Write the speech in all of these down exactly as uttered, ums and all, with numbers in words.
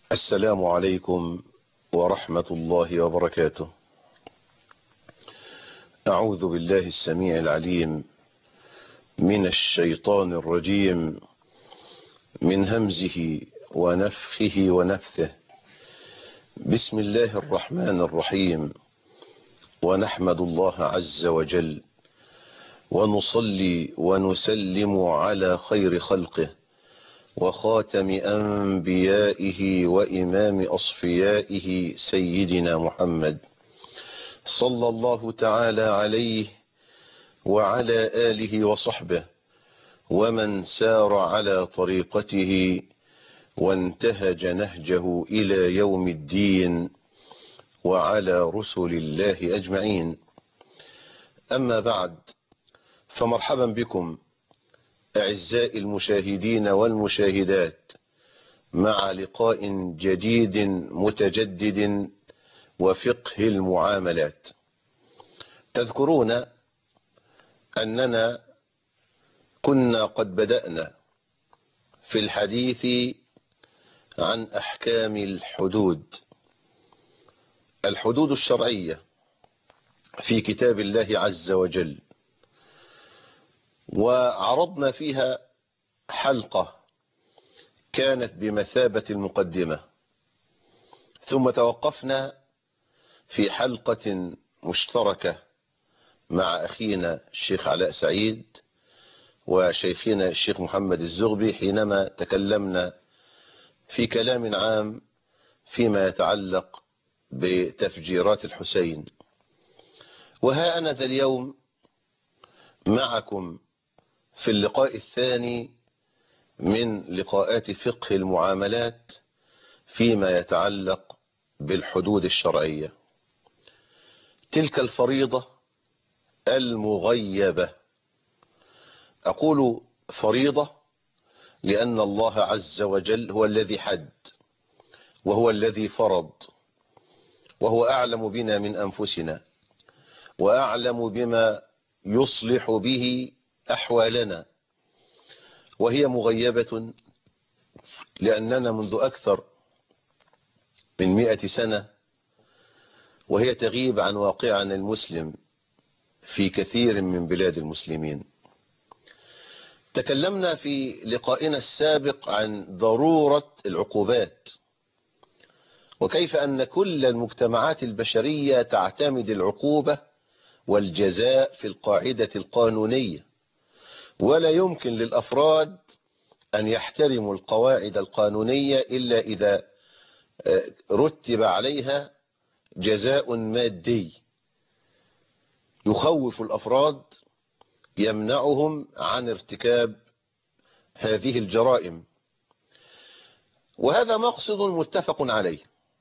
السلام عليكم ورحمة الله وبركاته. أعوذ بالله السميع العليم من الشيطان الرجيم، من همزه ونفخه ونفثه. بسم الله الرحمن الرحيم. ونحمد الله عز وجل ونصلي ونسلم على خير خلقه وخاتم أنبيائه وإمام أصفيائه سيدنا محمد صلى الله تعالى عليه وعلى آله وصحبه ومن سار على طريقته وانتهج نهجه إلى يوم الدين وعلى رسل الله أجمعين. أما بعد، فمرحبا بكم أعزائي المشاهدين والمشاهدات مع لقاء جديد متجدد وفقه المعاملات. تذكرون أننا كنا قد بدأنا في الحديث عن أحكام الحدود الحدود الشرعية في كتاب الله عز وجل، وعرضنا فيها حلقة كانت بمثابة المقدمة، ثم توقفنا في حلقة مشتركة مع أخينا الشيخ علاء سعيد وشيخنا الشيخ محمد الزغبي، حينما تكلمنا في كلام عام فيما يتعلق بتفجيرات الحسين. وها أنا ذا اليوم معكم في اللقاء الثاني من لقاءات فقه المعاملات فيما يتعلق بالحدود الشرعية، تلك الفريضة المغيبة. أقول فريضة لأن الله عز وجل هو الذي حد وهو الذي فرض، وهو أعلم بنا من أنفسنا وأعلم بما يصلح به أحوالنا، وهي مغيبة لأننا منذ أكثر من مئة سنة وهي تغيب عن واقعنا المسلم في كثير من بلاد المسلمين. تكلمنا في لقائنا السابق عن ضرورة العقوبات، وكيف أن كل المجتمعات البشرية تعتمد العقوبة والجزاء في القاعدة القانونية، ولا يمكن للأفراد أن يحترموا القواعد القانونية إلا إذا رتب عليها جزاء مادي يخوف الأفراد يمنعهم عن ارتكاب هذه الجرائم. وهذا مقصد متفق عليه،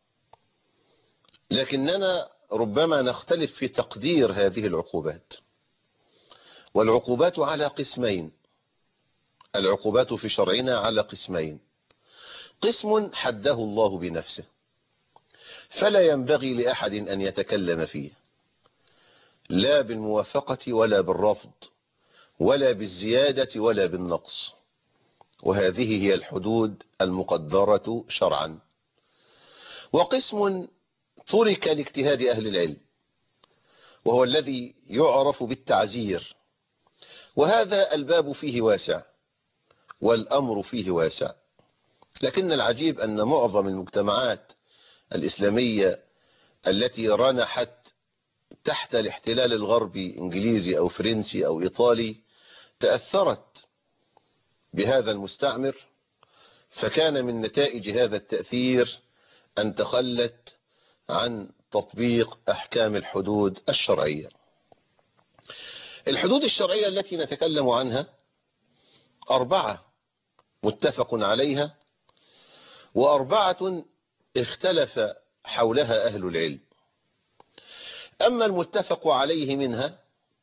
لكننا ربما نختلف في تقدير هذه العقوبات. والعقوبات على قسمين، العقوبات في شرعنا على قسمين: قسم حده الله بنفسه فلا ينبغي لأحد أن يتكلم فيه، لا بالموافقة ولا بالرفض ولا بالزيادة ولا بالنقص، وهذه هي الحدود المقدرة شرعا. وقسم ترك لاجتهاد أهل العلم، وهو الذي يعرف بالتعزير، وهذا الباب فيه واسع والأمر فيه واسع. لكن العجيب أن معظم المجتمعات الإسلامية التي رنحت تحت الاحتلال الغربي إنجليزي أو فرنسي أو إيطالي تأثرت بهذا المستعمر، فكان من نتائج هذا التأثير أن تخلت عن تطبيق أحكام الحدود الشرعية. الحدود الشرعية التي نتكلم عنها أربعة متفق عليها، وأربعة اختلف حولها أهل العلم. أما المتفق عليه منها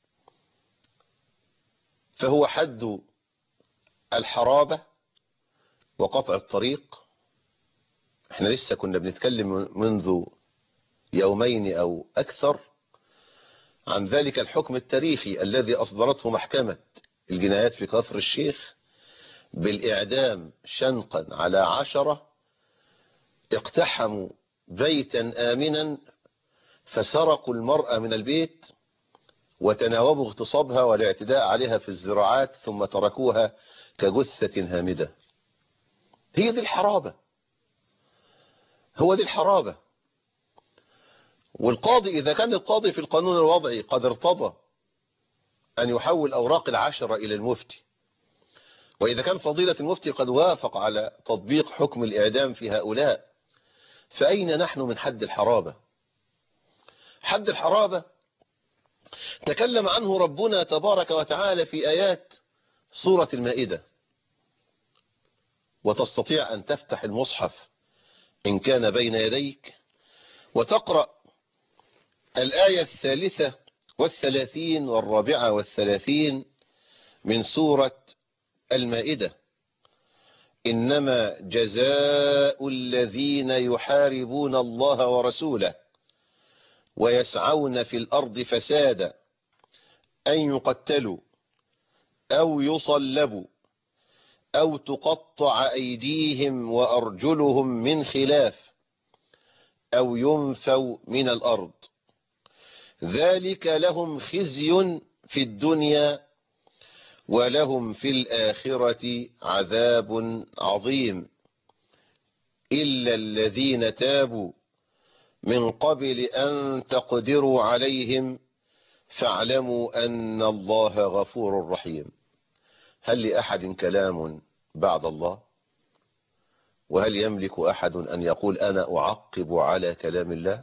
فهو حد الحرابة وقطع الطريق. احنا لسه كنا بنتكلم منذ يومين أو أكثر عن ذلك الحكم التاريخي الذي أصدرته محكمة الجنايات في كفر الشيخ بالإعدام شنقا على عشرة اقتحموا بيتا آمنا فسرقوا المرأة من البيت وتناوبوا اغتصابها والاعتداء عليها في الزراعات ثم تركوها كجثة هامدة. هي دي الحرابة، هو دي الحرابة. والقاضي إذا كان القاضي في القانون الوضعي قد ارتضى أن يحول أوراق العشرة إلى المفتي، وإذا كان فضيلة المفتي قد وافق على تطبيق حكم الإعدام في هؤلاء، فأين نحن من حد الحرابة؟ حد الحرابة تكلم عنه ربنا تبارك وتعالى في آيات سورة المائدة، وتستطيع أن تفتح المصحف إن كان بين يديك وتقرأ الآية الثالثة والثلاثين والرابعة والثلاثين من سورة المائدة. إنما جزاء الذين يحاربون الله ورسوله ويسعون في الأرض فسادا أن يقتلوا أو يصلبوا أو تقطع أيديهم وأرجلهم من خلاف أو ينفوا من الأرض ذلك لهم خزي في الدنيا ولهم في الآخرة عذاب عظيم إلا الذين تابوا من قبل أن تقدروا عليهم فاعلموا أن الله غفور رحيم. هل لأحد كلام بعد الله؟ وهل يملك أحد أن يقول أنا أعقب على كلام الله؟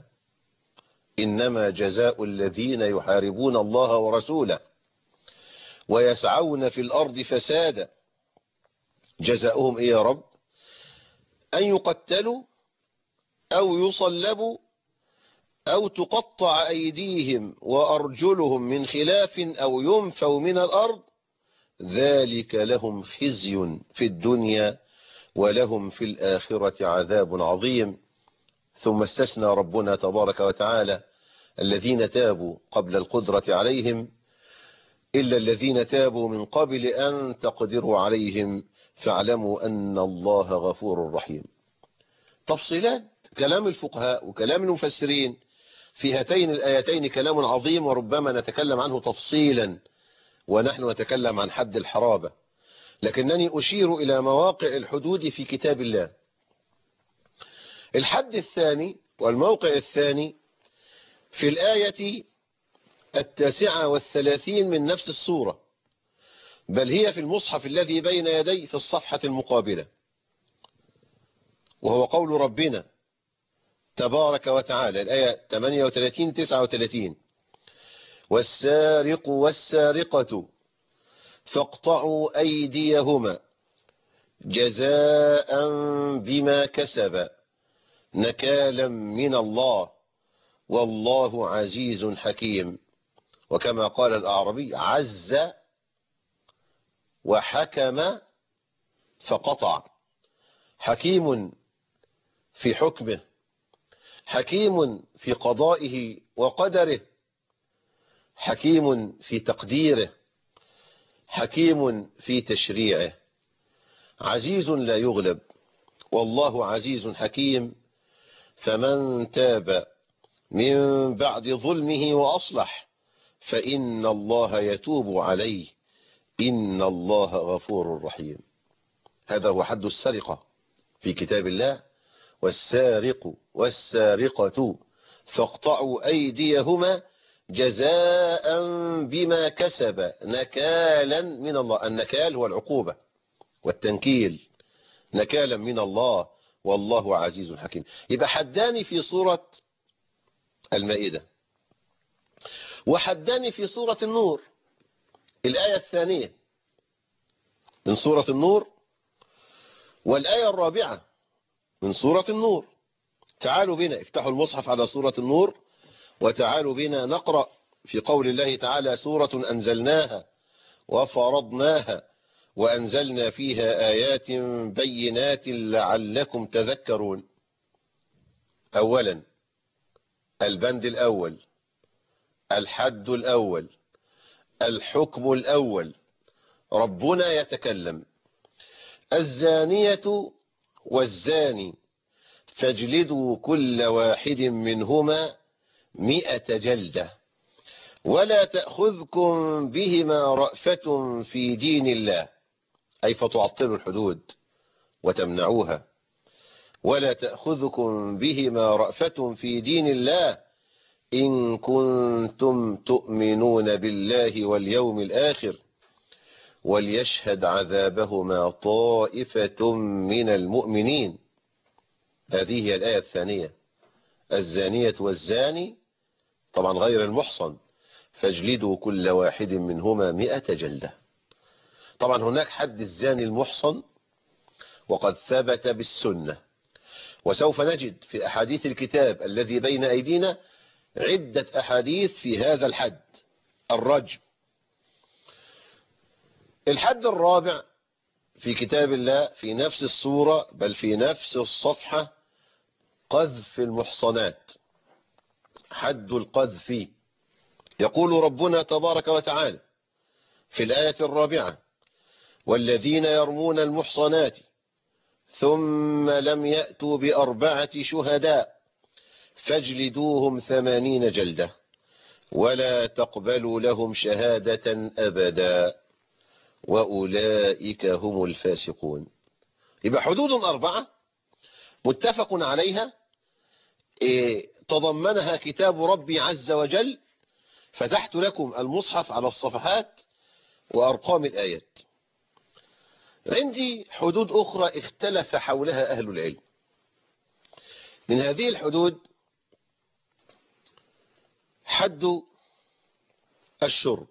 إنما جزاء الذين يحاربون الله ورسوله ويسعون في الأرض فسادا، جزاؤهم إيه يا رب؟ أن يقتلوا أو يصلبوا أو تقطع أيديهم وأرجلهم من خلاف أو ينفوا من الأرض ذلك لهم خزي في الدنيا ولهم في الآخرة عذاب عظيم. ثم استثنى ربنا تبارك وتعالى الذين تابوا قبل القدرة عليهم إلا الذين تابوا من قبل أن تقدروا عليهم فاعلموا أن الله غفور رحيم. تفصيلات كلام الفقهاء وكلام المفسرين في هاتين الآيتين كلام عظيم، وربما نتكلم عنه تفصيلا ونحن نتكلم عن حد الحرابة، لكنني أشير إلى مواقع الحدود في كتاب الله. الحد الثاني والموقع الثاني في الآية التاسعة والثلاثين من نفس السورة، بل هي في المصحف الذي بين يدي في الصفحة المقابلة، وهو قول ربنا تبارك وتعالى الآية ثمانية وثلاثين تسعة وثلاثين والسارق والسارقة فاقطعوا أيديهما جزاء بما كسب نكالا من الله والله عزيز حكيم. وكما قال الأعربي عز وحكم فقطع، حكيم في حكمه، حكيم في قضائه وقدره، حكيم في تقديره، حكيم في تشريعه، عزيز لا يغلب والله عزيز حكيم. فمن تاب من بعد ظلمه وأصلح فإن الله يتوب عليه إن الله غفور رحيم. هذا هو حد السرقة في كتاب الله، والسارق والسارقة فاقطعوا أيديهما جزاء بما كسب نكالا من الله. النكال هو العقوبة والتنكيل، نكالا من الله والله عزيز حكيم. يبقى حدان في سورة المائدة وحدان في سورة النور، الآية الثانية من سورة النور والآية الرابعة من سورة النور. تعالوا بنا افتحوا المصحف على سورة النور وتعالوا بنا نقرأ في قول الله تعالى سورة أنزلناها وفرضناها وأنزلنا فيها آيات بينات لعلكم تذكرون. أولا البند الأول، الحد الأول، الحكم الأول. ربنا يتكلم الزانية والزاني فاجلدوا كل واحد منهما مئة جلدة ولا تأخذكم بهما رأفة في دين الله، أي فتعطلوا الحدود وتمنعوها. ولا تأخذكم بهما رأفة في دين الله إن كنتم تؤمنون بالله واليوم الآخر وليشهد عذابهما طائفة من المؤمنين. هذه هي الآية الثانية. الزانية والزاني، طبعا غير المحصن، فاجلدوا كل واحد منهما مئة جلدة. طبعا هناك حد الزاني المحصن وقد ثبت بالسنة، وسوف نجد في أحاديث الكتاب الذي بين أيدينا عدة أحاديث في هذا الحد الرجم. الحد الرابع في كتاب الله في نفس السورة بل في نفس الصفحة قذف المحصنات، حد القذف. يقول ربنا تبارك وتعالى في الآية الرابعة: والذين يرمون المحصنات ثم لم يأتوا بأربعة شهداء فاجلدوهم ثمانين جلدة ولا تقبلوا لهم شهادة أبدا وأولئك هم الفاسقون. يبقى حدود أربعة متفق عليها تضمنها كتاب ربي عز وجل. فتحت لكم المصحف على الصفحات وأرقام الآيات. عندي حدود أخرى اختلف حولها أهل العلم. من هذه الحدود حد الشرب،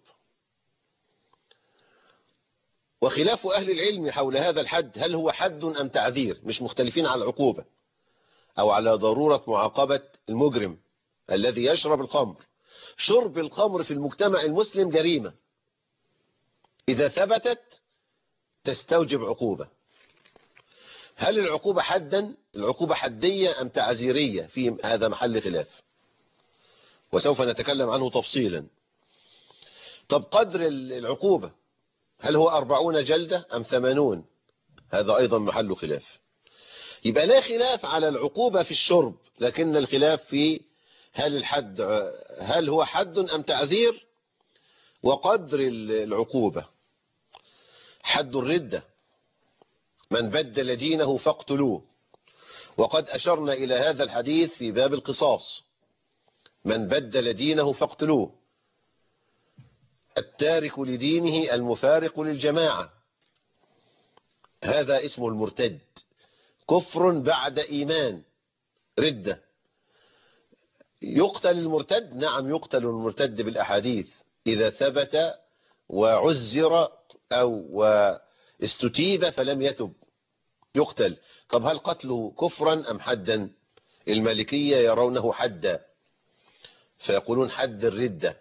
وخلاف أهل العلم حول هذا الحد هل هو حد أم تعذير، مش مختلفين على العقوبة أو على ضرورة معاقبة المجرم الذي يشرب الخمر. شرب الخمر في المجتمع المسلم جريمة إذا ثبتت تستوجب عقوبة. هل العقوبة حدا، العقوبة حدية أم تعزيرية؟ في هذا محل خلاف وسوف نتكلم عنه تفصيلا. طب قدر العقوبة هل هو أربعون جلدة أم ثمانون؟ هذا أيضا محل خلاف. يبقى لا خلاف على العقوبة في الشرب، لكن الخلاف في هل الحد هل هو حد أم تعزير وقدر العقوبة. حد الردة: من بدل دينه فاقتلوه، وقد أشرنا إلى هذا الحديث في باب القصاص. من بدل دينه فاقتلوه. التارك لدينه المفارق للجماعة، هذا اسمه المرتد، كفر بعد إيمان، ردة. يقتل المرتد؟ نعم يقتل المرتد بالأحاديث إذا ثبت وعزر أو واستتيب فلم يتب يقتل. طب هل قتله كفرا أم حدا؟ المالكية يرونه حدا فيقولون حد الردة.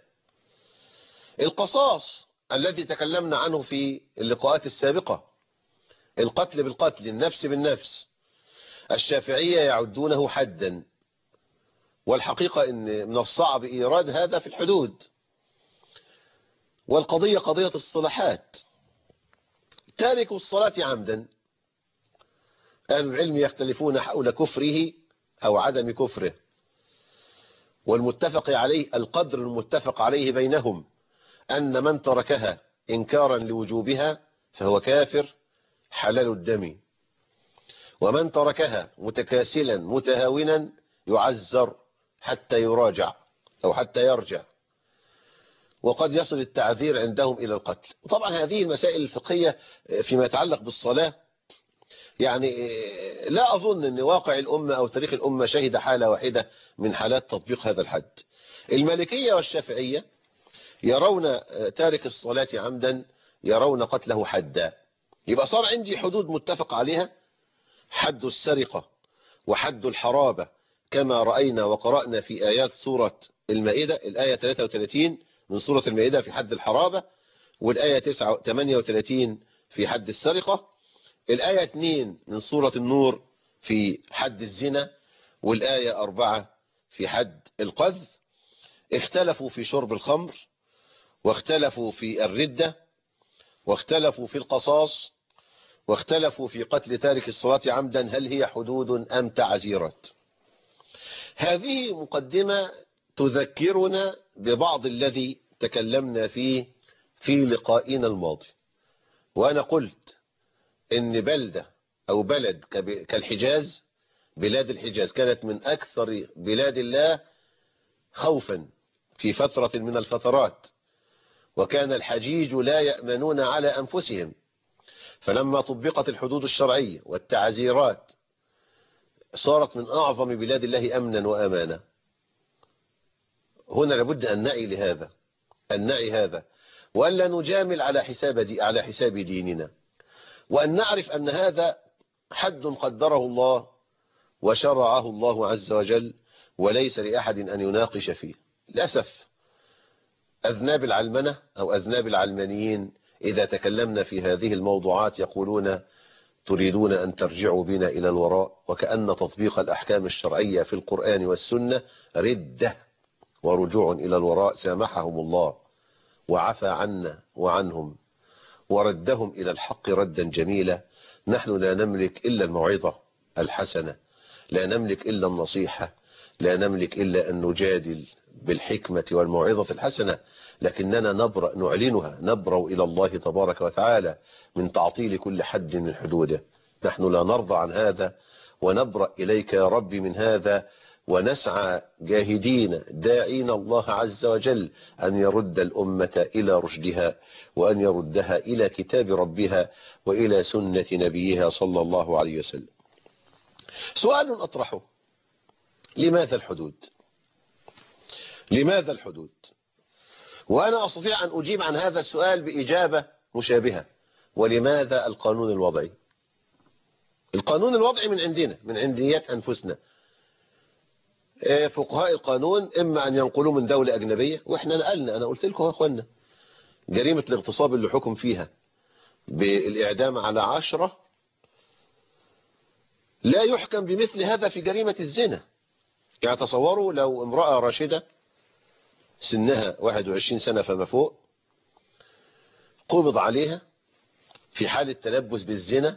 القصاص الذي تكلمنا عنه في اللقاءات السابقة، القتل بالقتل، النفس بالنفس، الشافعية يعدونه حدا، والحقيقة ان من الصعب ايراد هذا في الحدود، والقضية قضية اصطلاحات. تارك الصلاة عمدا، أهل العلم يختلفون حول كفره أو عدم كفره، والمتفق عليه القدر المتفق عليه بينهم أن من تركها إنكارا لوجوبها فهو كافر حلال الدم، ومن تركها متكاسلا متهاونا يعزر حتى يراجع أو حتى يرجع، وقد يصل التعذير عندهم إلى القتل. طبعا هذه المسائل الفقهية فيما يتعلق بالصلاة يعني لا أظن أن واقع الأمة أو تاريخ الأمة شهد حالة واحدة من حالات تطبيق هذا الحد. المالكية والشافعية يرون تارك الصلاة عمدا يرون قتله حدا. يبقى صار عندي حدود متفق عليها: حد السرقة وحد الحرابة كما رأينا وقرأنا في آيات سورة المائدة، الآية ثلاثة وثلاثين من سورة المائدة في حد الحرابة، والآية ثمانية وثلاثين في حد السرقة، الآية اثنين من سورة النور في حد الزنا، والآية أربعة في حد القذف. اختلفوا في شرب الخمر، واختلفوا في الردة، واختلفوا في القصاص، واختلفوا في قتل تارك الصلاة عمدا هل هي حدود أم تعزيرات. هذه مقدمة تذكرنا ببعض الذي تكلمنا فيه في لقائنا الماضي، وأنا قلت إن بلدة أو بلد كالحجاز، بلاد الحجاز كانت من أكثر بلاد الله خوفا في فترة من الفترات، وكان الحجيج لا يأمنون على أنفسهم، فلما طبقت الحدود الشرعية والتعزيرات صارت من أعظم بلاد الله أمنا وأمانا. هنا لابد أن نعي لهذا، أن نعي هذا، وألا نجامل على حساب دي على حساب ديننا، وأن نعرف أن هذا حد قدره الله وشرعه الله عز وجل، وليس لأحد أن يناقش فيه. للأسف أذناب العلمنة أو أذناب العلمانيين إذا تكلمنا في هذه الموضوعات يقولون تريدون أن ترجعوا بنا إلى الوراء، وكأن تطبيق الأحكام الشرعية في القرآن والسنة ردة ورجوع إلى الوراء. سامحهم الله وعفى عنا وعنهم وردهم إلى الحق ردا جميلا. نحن لا نملك إلا الموعظة الحسنة، لا نملك إلا النصيحة، لا نملك إلا أن نجادل بالحكمة والموعظة الحسنة، لكننا نبرأ نعلنها، نبرأ إلى الله تبارك وتعالى من تعطيل كل حد من حدوده. نحن لا نرضى عن هذا، ونبرأ إليك يا رب من هذا، ونسعى جاهدين داعين الله عز وجل أن يرد الأمة إلى رشدها، وأن يردها إلى كتاب ربها وإلى سنة نبيها صلى الله عليه وسلم. سؤال أطرحه: لماذا الحدود؟ لماذا الحدود؟ وأنا أستطيع أن أجيب عن هذا السؤال بإجابة مشابهة: ولماذا القانون الوضعي؟ القانون الوضعي من عندنا، من عنديات أنفسنا. فقهاء القانون إما أن ينقلوا من دولة أجنبية، وإحنا نقلنا، أنا قلت لكم يا أخوانا جريمة الاغتصاب اللي حكم فيها بالإعدام على عشرة لا يحكم بمثل هذا في جريمة الزنا. يعني تصوروا لو امرأة راشدة سنها واحد وعشرين سنة فما فوق قبض عليها في حالة تلبس بالزنا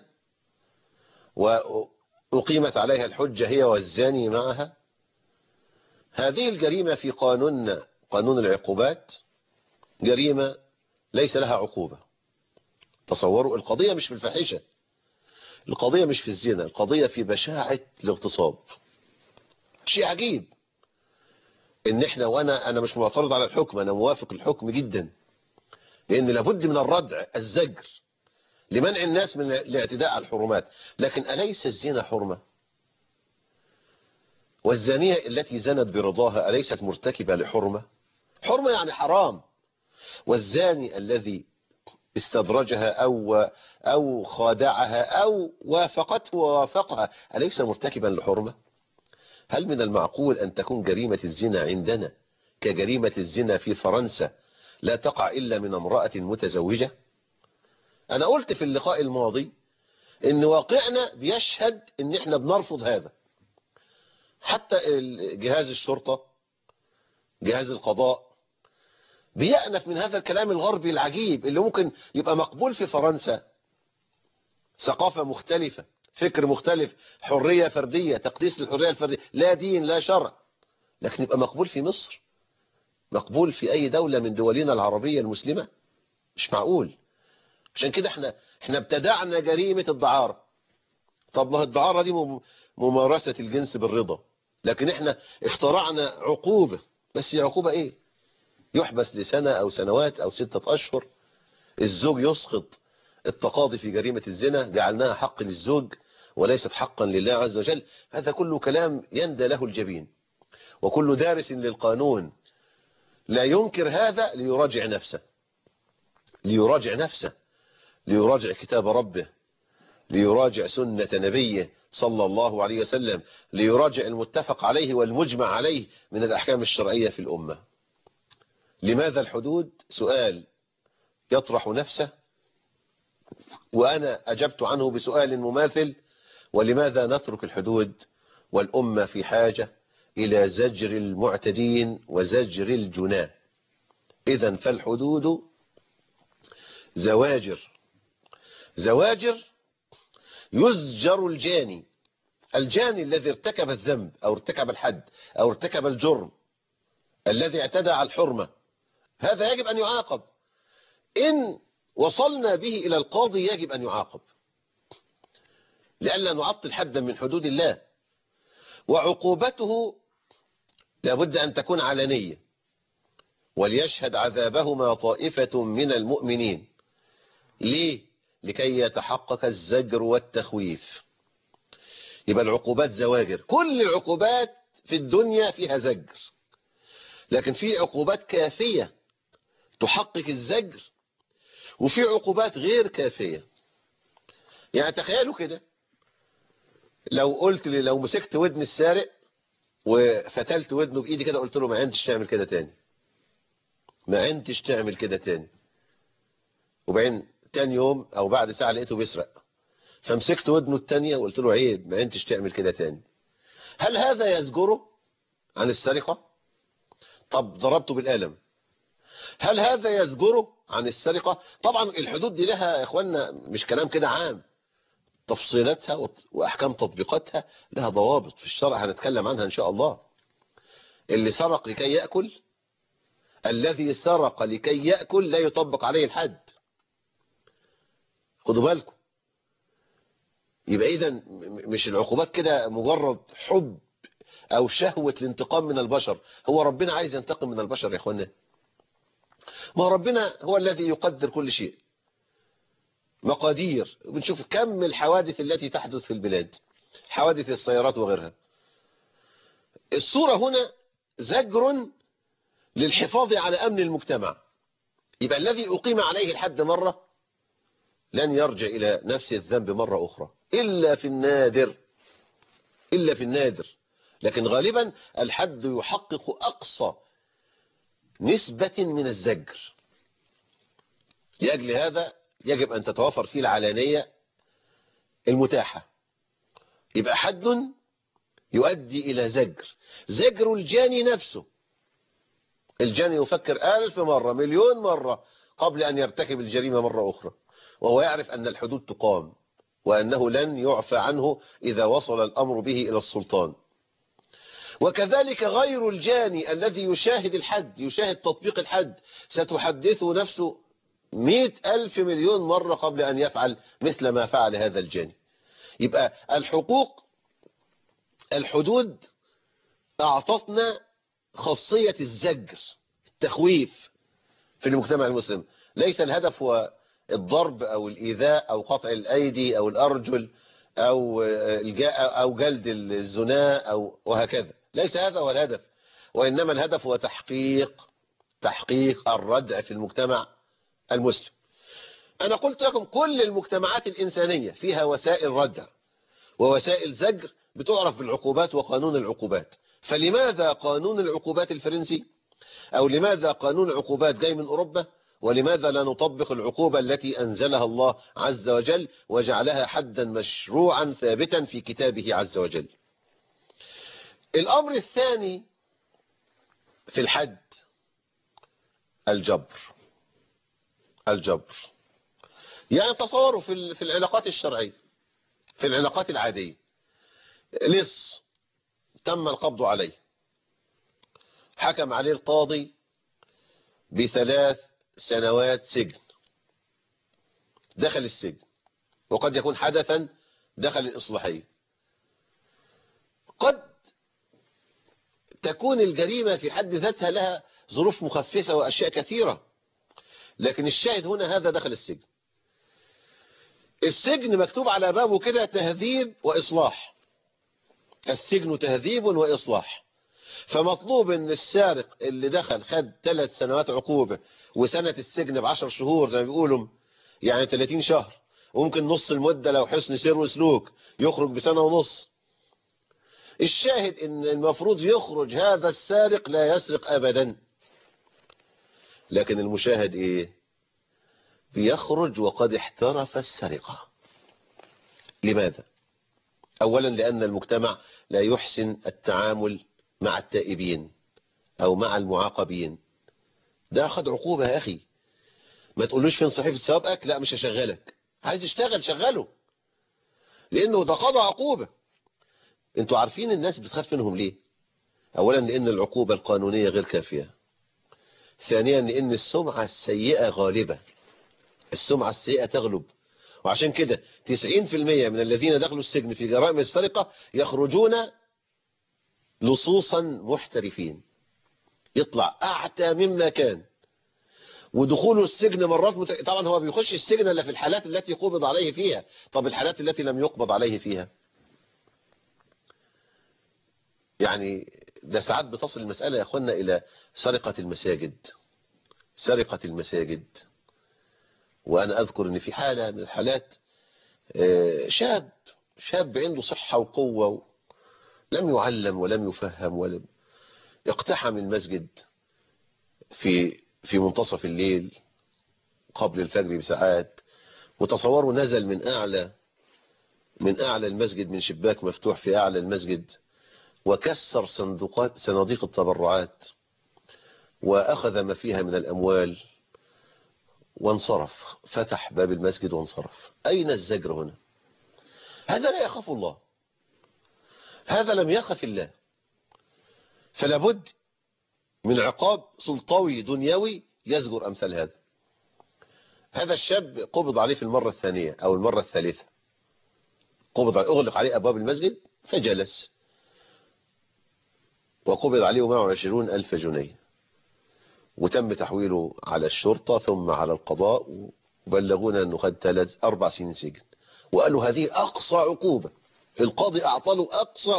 وأقيمت عليها الحجة هي والزاني معها، هذه الجريمة في قانوننا قانون العقوبات جريمة ليس لها عقوبة. تصوروا، القضية مش في الفاحشة، القضية مش في الزنا، القضية في بشاعة الاغتصاب. شيء عجيب ان احنا، وانا انا مش معترض على الحكم، انا موافق الحكم جدا، لان لابد من الردع الزجر لمنع الناس من الاعتداء على الحرمات. لكن أليس الزنا حرمة؟ والزانية التي زنت برضاها أليست مرتكبة لحرمة؟ حرمة يعني حرام. والزاني الذي استدرجها أو أو خادعها أو وافقته ووافقها أليس مرتكبا لحرمة؟ هل من المعقول أن تكون جريمة الزنا عندنا كجريمة الزنا في فرنسا لا تقع إلا من امرأة متزوجة؟ أنا قلت في اللقاء الماضي إن واقعنا بيشهد إن إحنا بنرفض هذا. حتى جهاز الشرطة، جهاز القضاء بيأنف من هذا الكلام الغربي العجيب اللي ممكن يبقى مقبول في فرنسا، ثقافة مختلفة، فكر مختلف، حرية فردية، تقديس للحرية الفردية، لا دين لا شرع، لكن يبقى مقبول في مصر، مقبول في أي دولة من دولنا العربية المسلمة؟ مش معقول. عشان كده احنا احنا ابتدعنا جريمة الدعارة. طب ما الدعارة دي ممارسة الجنس بالرضا، لكن احنا اخترعنا عقوبة. بس هي عقوبة ايه؟ يحبس لسنة او سنوات او ستة اشهر. الزوج يسقط التقاضي في جريمة الزنا، جعلناها حق للزوج وليست حقا لله عز وجل. هذا كله كلام يندى له الجبين، وكل دارس للقانون لا ينكر هذا ليراجع نفسه، ليراجع نفسه ليراجع كتاب ربه، ليراجع سنة نبيه صلى الله عليه وسلم، ليراجع المتفق عليه والمجمع عليه من الأحكام الشرعية في الأمة. لماذا الحدود؟ سؤال يطرح نفسه، وأنا أجبت عنه بسؤال مماثل: ولماذا نترك الحدود والأمة في حاجة إلى زجر المعتدين وزجر الجناه؟ إذن فالحدود زواجر، زواجر يزجر الجاني، الجاني الذي ارتكب الذنب أو ارتكب الحد أو ارتكب الجرم الذي اعتدى على الحرمة، هذا يجب أن يعاقب. إن وصلنا به إلى القاضي يجب أن يعاقب، لئلا نعطل حدا من حدود الله. وعقوبته لابد أن تكون علنية، وليشهد عذابهما طائفة من المؤمنين. ليه؟ لكي يتحقق الزجر والتخويف. يبقى العقوبات زواجر، كل العقوبات في الدنيا فيها زجر، لكن في عقوبات كافية تحقق الزجر، وفي عقوبات غير كافية. يعني تخيلوا كده، لو قلت لي لو مسكت ودن السارق وفتلت ودنه بإيدي كده، قلت له ما عندش تعمل كده تاني، ما عندش تعمل كده تاني، وبعدين تاني يوم أو بعد ساعة لقيته بيسرق، فمسكت ودنه التانية وقلت له عيب ما عندش تعمل كده تاني، هل هذا يزجره عن السرقة؟ طب ضربته بالقلم، هل هذا يزجره عن السرقة؟ طبعا الحدود دي لها يا اخوانا مش كلام كده عام، تفصيلاتها واحكام تطبيقاتها لها ضوابط في الشرع هنتكلم عنها ان شاء الله. اللي سرق لكي يأكل، الذي سرق لكي يأكل لا يطبق عليه الحد، خدوا بالكم. يبقى اذا مش العقوبات كده مجرد حب او شهوة الانتقام من البشر، هو ربنا عايز ينتقم من البشر يا اخوانا؟ ما ربنا هو الذي يقدر كل شيء، مقادير. بنشوف كم الحوادث التي تحدث في البلاد، حوادث السيارات وغيرها. الصورة هنا زجر للحفاظ على أمن المجتمع. يبقى الذي أقيم عليه الحد مرة لن يرجع إلى نفس الذنب مرة أخرى إلا في النادر، إلا في النادر. لكن غالبا الحد يحقق أقصى نسبة من الزجر. لأجل هذا يجب أن تتوفر فيه العلانية المتاحة. يبقى حد يؤدي إلى زجر، زجر الجاني نفسه. الجاني يفكر ألف مرة مليون مرة قبل أن يرتكب الجريمة مرة أخرى، وهو يعرف أن الحدود تقام وأنه لن يعفى عنه إذا وصل الأمر به إلى السلطان. وكذلك غير الجاني الذي يشاهد الحد، يشاهد تطبيق الحد، ستحدثه نفسه مئة ألف مليون مرة قبل أن يفعل مثل ما فعل هذا الجاني. يبقى الحقوق، الحدود أعطتنا خاصية الزجر، التخويف في المجتمع المسلم. ليس الهدف هو الضرب أو الإيذاء أو قطع الأيدي أو الأرجل أو أو جلد الزنا أو وهكذا، ليس هذا هو الهدف، وإنما الهدف هو تحقيق تحقيق الردع في المجتمع المسلم. أنا قلت لكم كل المجتمعات الإنسانية فيها وسائل ردع ووسائل زجر بتعرف بالعقوبات وقانون العقوبات. فلماذا قانون العقوبات الفرنسي، أو لماذا قانون العقوبات جاي من أوروبا، ولماذا لا نطبق العقوبة التي أنزلها الله عز وجل وجعلها حدا مشروعا ثابتا في كتابه عز وجل؟ الأمر الثاني في الحد الجبر. الجبر يعني تصوروا في في العلاقات الشرعية، في العلاقات العادية، لص تم القبض عليه، حكم عليه القاضي بثلاث سنوات سجن، دخل السجن، وقد يكون حدثا دخل الإصلاحية. قد تكون الجريمة في حد ذاتها لها ظروف مخففة وأشياء كثيرة، لكن الشاهد هنا هذا دخل السجن. السجن مكتوب على بابه كده تهذيب وإصلاح، السجن تهذيب وإصلاح. فمطلوب ان السارق اللي دخل خد ثلاث سنوات عقوبة وسنة السجن بعشر شهور زي ما بيقولوا، يعني ثلاثين شهر، وممكن نص المدة لو حسن سير وسلوك يخرج بسنة ونص. الشاهد ان المفروض يخرج هذا السارق لا يسرق ابدا، لكن المشاهد ايه؟ بيخرج وقد احترف السرقة. لماذا؟ اولا لان المجتمع لا يحسن التعامل مع التائبين او مع المعاقبين. ده اخد عقوبة يا اخي، ما تقولوش فين صحيفة سابقك، لا مش هشغلك، عايز يشتغل شغله. لانه ده قضى عقوبة. انتوا عارفين الناس بتخاف منهم ليه؟ اولا لان العقوبة القانونية غير كافية، ثانيا لان السمعة السيئة غالبة، السمعة السيئة تغلب. وعشان كده تسعين في المية من الذين دخلوا السجن في جرائم السرقة يخرجون لصوصا محترفين، يطلع أعتى مما كان. ودخوله السجن مرات مت... طبعا هو بيخش السجن الا في الحالات التي قبض عليه فيها. طب الحالات التي لم يقبض عليه فيها، يعني ده ساعات بتصل المسألة يا أخوانا إلى سرقة المساجد، سرقة المساجد. وأنا أذكر أن في حالة من الحالات شاب شاب عنده صحة وقوة، لم يعلم ولم يفهم ولم اقتحم المسجد في في منتصف الليل قبل الفجر بساعات، وتصوروا نزل من أعلى من أعلى المسجد، من شباك مفتوح في أعلى المسجد، وكسر صندوقات صناديق التبرعات وأخذ ما فيها من الأموال وانصرف، فتح باب المسجد وانصرف. أين الزجر هنا؟ هذا لا يخاف الله، هذا لم يخف الله. فلا بد من عقاب سلطوي دنيوي يزجر أمثال هذا. هذا الشاب قبض عليه في المرة الثانية أو المرة الثالثة، قبض عليه، أغلق عليه أبواب المسجد فجلس، وقبض عليه معه عشرون ألف جنيه، وتم تحويله على الشرطة ثم على القضاء، وبلغونا أنه خد ثلاث أربع سنين سجن، وقالوا هذه أقصى عقوبة، القاضي أعطاله أقصى.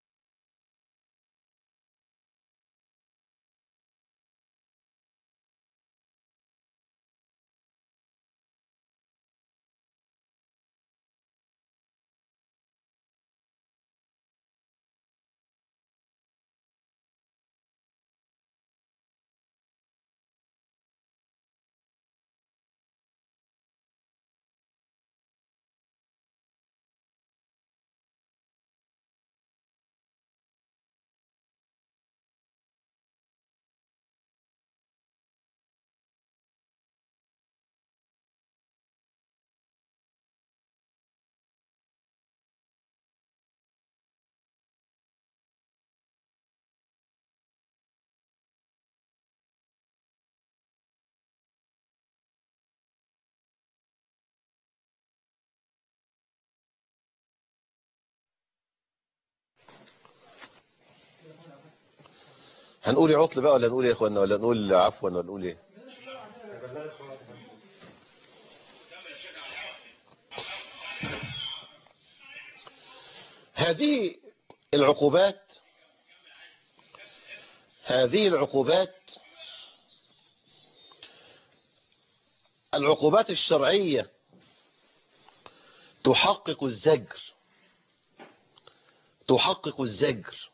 هنقول عطل بقى ولا نقول يا اخوانا، ولا نقول عفوا، ولا نقول ايه؟ هذه العقوبات هذه العقوبات العقوبات الشرعية تحقق الزجر، تحقق الزجر.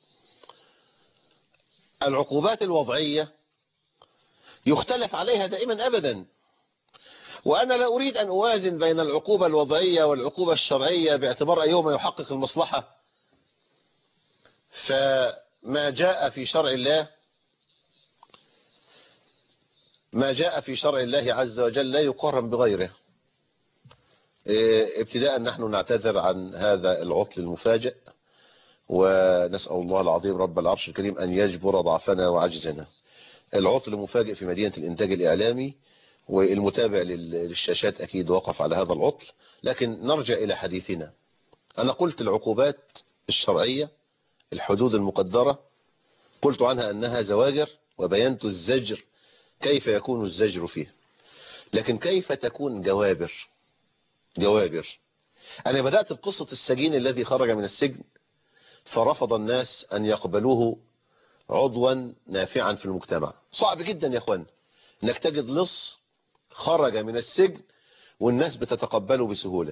العقوبات الوضعية يختلف عليها دائما أبدا، وأنا لا أريد أن أوازن بين العقوبة الوضعية والعقوبة الشرعية باعتبار أيهما يحقق المصلحة. فما جاء في شرع الله ما جاء في شرع الله عز وجل لا يقارن بغيره. ابتداء نحن نعتذر عن هذا العطل المفاجئ، ونسأل الله العظيم رب العرش الكريم أن يجبر ضعفنا وعجزنا. العطل مفاجئ في مدينة الإنتاج الإعلامي، والمتابع للشاشات أكيد وقف على هذا العطل. لكن نرجع إلى حديثنا. أنا قلت العقوبات الشرعية، الحدود المقدرة، قلت عنها أنها زواجر، وبينت الزجر كيف يكون الزجر فيه. لكن كيف تكون جوابر؟ جوابر أنا بدأت بقصة السجين الذي خرج من السجن فرفض الناس أن يقبلوه عضوا نافعا في المجتمع. صعب جدا يا أخوان أنك تجد لص خرج من السجن والناس بتتقبله بسهولة.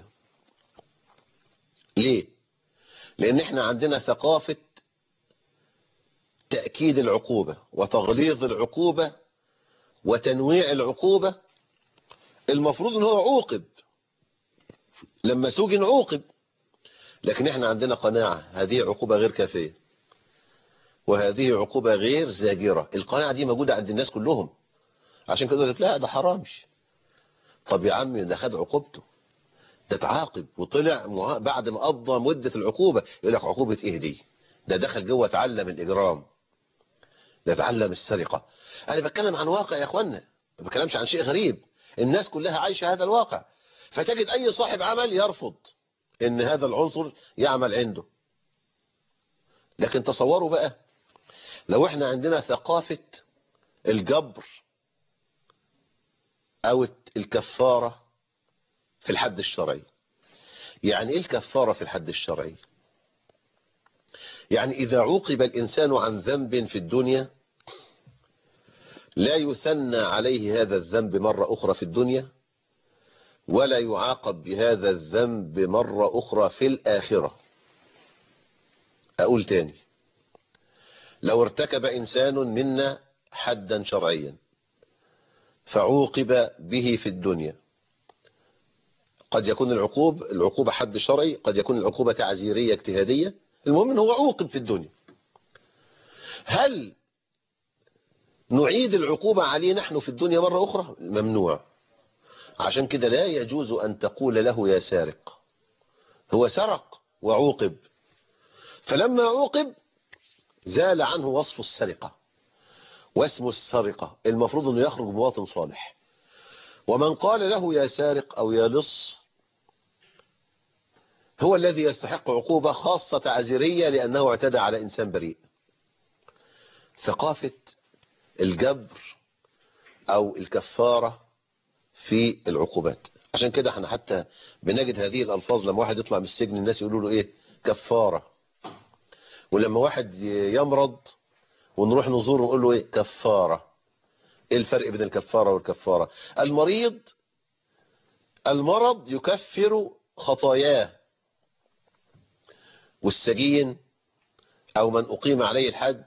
ليه؟ لأن احنا عندنا ثقافة تأكيد العقوبة وتغليظ العقوبة وتنويع العقوبة. المفروض ان هو عوقب، لما سجن عوقب، لكن احنا عندنا قناعة هذه عقوبة غير كافية، وهذه عقوبة غير زاجرة. القناعة دي موجودة عند الناس كلهم، عشان كده يقول لك لا ده حرامش. طب يا عم ده خد عقوبته، ده اتعاقب وطلع بعد ما قضى مدة العقوبة، يقول لك عقوبة ايه دي؟ ده دخل جوه اتعلم الإجرام، ده اتعلم السرقة. أنا بتكلم عن واقع يا أخوانا، ما بتكلمش عن شيء غريب، الناس كلها عايشة هذا الواقع. فتجد أي صاحب عمل يرفض إن هذا العنصر يعمل عنده. لكن تصوروا بقى لو احنا عندنا ثقافة الجبر أو الكفارة في الحد الشرعي. يعني إيه الكفارة في الحد الشرعي؟ يعني إذا عوقب الإنسان عن ذنب في الدنيا لا يثنى عليه هذا الذنب مرة أخرى في الدنيا، ولا يعاقب بهذا الذنب مرة أخرى في الآخرة. أقول تاني، لو ارتكب إنسان منا حدا شرعيا فعوقب به في الدنيا، قد يكون العقوب العقوبة حد شرعي، قد يكون العقوبة تعزيرية اجتهادية، المهم ان هو عوقب في الدنيا. هل نعيد العقوبة عليه نحن في الدنيا مرة أخرى؟ ممنوع. عشان كده لا يجوز أن تقول له يا سارق، هو سرق وعوقب، فلما عوقب زال عنه وصف السرقة واسم السرقة، المفروض أنه يخرج مواطن صالح. ومن قال له يا سارق أو يا لص هو الذي يستحق عقوبة خاصة تعزيرية لأنه اعتدى على إنسان بريء. ثقافة الجبر أو الكفارة في العقوبات. عشان كده احنا حتى بنجد هذه الألفاظ لما واحد يطلع من السجن الناس يقولوا له ايه؟ كفارة. ولما واحد يمرض ونروح نزوره ونقول له ايه؟ كفارة. ايه الفرق بين الكفارة والكفارة؟ المريض المرض يكفر خطاياه، والسجين او من اقيم عليه الحد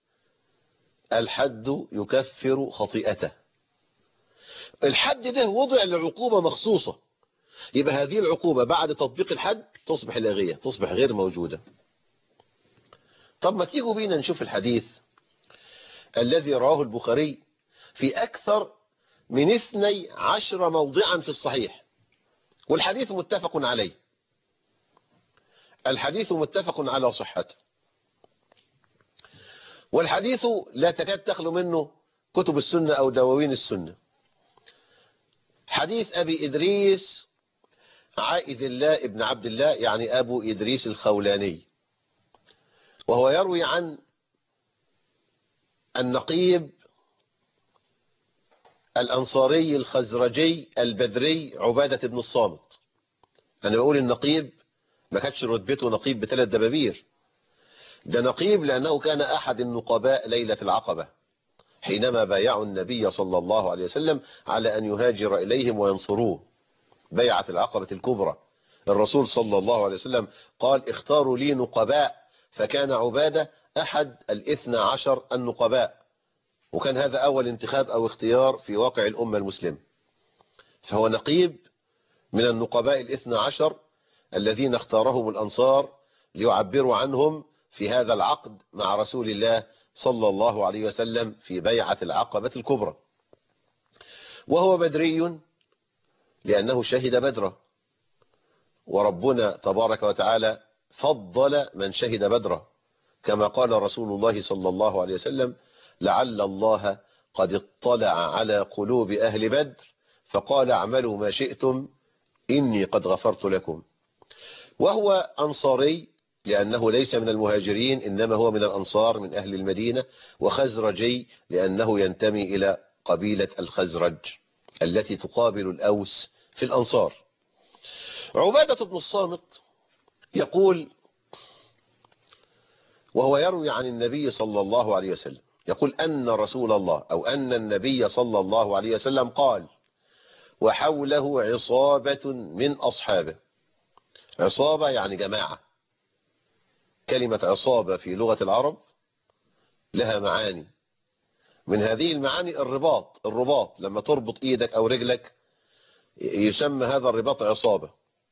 الحد يكفر خطيئته. الحد ده وضع لعقوبة مخصوصة، يبقى هذه العقوبة بعد تطبيق الحد تصبح لاغية، تصبح غير موجودة. طب ما تيجوا بينا نشوف الحديث الذي رواه البخاري في أكثر من اثني عشر موضعا في الصحيح، والحديث متفق عليه، الحديث متفق على صحته، والحديث لا تكاد تخلو منه كتب السنة أو دواوين السنة. حديث أبي إدريس عائذ الله ابن عبد الله، يعني أبو إدريس الخولاني، وهو يروي عن النقيب الأنصاري الخزرجي البدري عبادة بن الصامت. أنا بقول النقيب ما كانتش رتبته نقيب بثلاث دبابير، ده نقيب لأنه كان أحد النقباء ليلة العقبة حينما بايعوا النبي صلى الله عليه وسلم على أن يهاجر إليهم وينصروه، بيعة العقبة الكبرى. الرسول صلى الله عليه وسلم قال اختاروا لي نقباء، فكان عبادة أحد الاثنى عشر النقباء، وكان هذا أول انتخاب أو اختيار في واقع الأمة المسلمة. فهو نقيب من النقباء الاثنى عشر الذين اختارهم الأنصار ليعبروا عنهم في هذا العقد مع رسول الله صلى الله عليه وسلم في بيعة العقبة الكبرى. وهو بدري لأنه شهد بدرا، وربنا تبارك وتعالى فضل من شهد بدرا، كما قال رسول الله صلى الله عليه وسلم لعل الله قد اطلع على قلوب أهل بدر فقال اعملوا ما شئتم إني قد غفرت لكم. وهو أنصاري لأنه ليس من المهاجرين إنما هو من الأنصار من أهل المدينة، وخزرجي لأنه ينتمي إلى قبيلة الخزرج التي تقابل الأوس في الأنصار. عبادة بن الصامت يقول وهو يروي عن النبي صلى الله عليه وسلم يقول أن رسول الله أو أن النبي صلى الله عليه وسلم قال وحوله عصابة من أصحابه. عصابة يعني جماعة. كلمة عصابة في لغة العرب لها معاني، من هذه المعاني الرباط. الرباط لما تربط ايدك او رجلك يسمى هذا الرباط عصابة.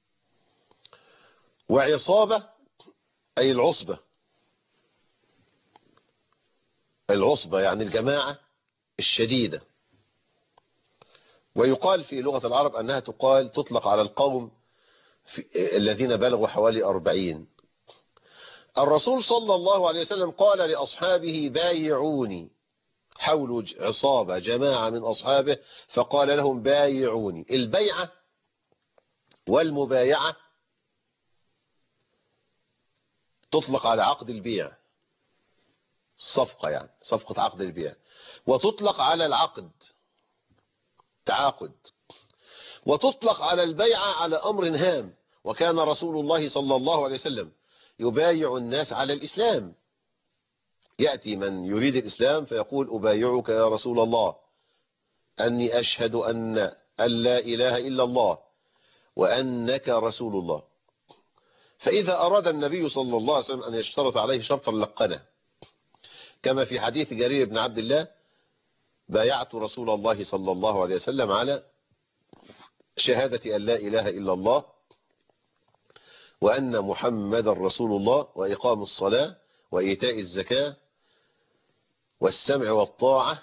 وعصابة اي العصبة، العصبة يعني الجماعة الشديدة. ويقال في لغة العرب انها تقال تطلق على القوم الذين بلغوا حوالي أربعين. الرسول صلى الله عليه وسلم قال لأصحابه بايعوني، حولوا عصابة جماعة من أصحابه فقال لهم بايعوني. البيعة والمبايعة تطلق على عقد البيع، الصفقة يعني صفقة عقد البيع، وتطلق على العقد تعاقد، وتطلق على البيعة على أمر هام. وكان رسول الله صلى الله عليه وسلم يبايع الناس على الإسلام، يأتي من يريد الإسلام فيقول أبايعك يا رسول الله أني أشهد أن أن لا إله إلا الله وأنك رسول الله. فإذا أراد النبي صلى الله عليه وسلم أن يشترط عليه شرطا لقنه، كما في حديث جرير بن عبد الله: بايعت رسول الله صلى الله عليه وسلم على شهادة أن لا إله إلا الله وأن محمد رسول الله وإقام الصلاة وإيتاء الزكاة والسمع والطاعة.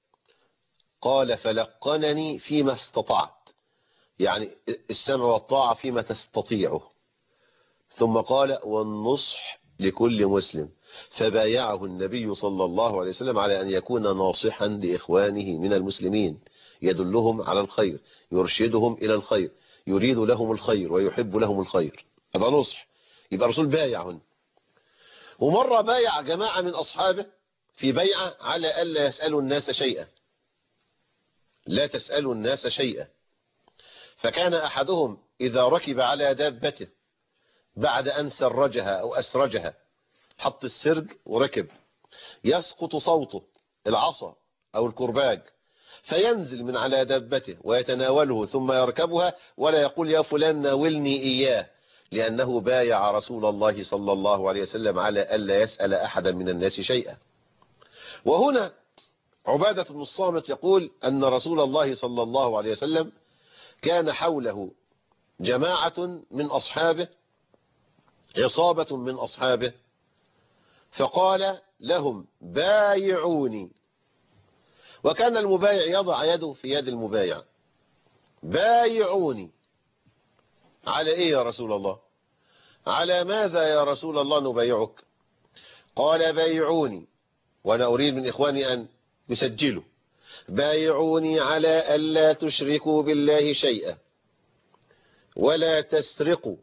قال فلقنني فيما استطعت، يعني السمع والطاعة فيما تستطيعه. ثم قال والنصح لكل مسلم، فبايعه النبي صلى الله عليه وسلم على أن يكون ناصحا لإخوانه من المسلمين، يدلهم على الخير، يرشدهم إلى الخير، يريد لهم الخير ويحب لهم الخير. هذا نصح، يبقى الرسول بايعهم. ومرة بايع جماعة من أصحابه في بيعة على ألا يسألوا الناس شيئا، لا تسألوا الناس شيئا. فكان أحدهم إذا ركب على دابته بعد أن سرجها أو أسرجها، حط السرج وركب، يسقط صوته العصا أو الكرباج، فينزل من على دابته ويتناوله ثم يركبها ولا يقول يا فلان ناولني إياه، لأنه بايع رسول الله صلى الله عليه وسلم على ألا يسأل أحدا من الناس شيئا. وهنا عبادة بن الصامت يقول أن رسول الله صلى الله عليه وسلم كان حوله جماعة من أصحابه، عصابة من أصحابه، فقال لهم بايعوني. وكان المبايع يضع يده في يد المبايع، بايعوني على إيه يا رسول الله؟ على ماذا يا رسول الله نبايعك؟ قال بايعوني، وأنا أريد من إخواني أن يسجلوا، بايعوني على ألا تشركوا بالله شيئا، ولا تسرقوا،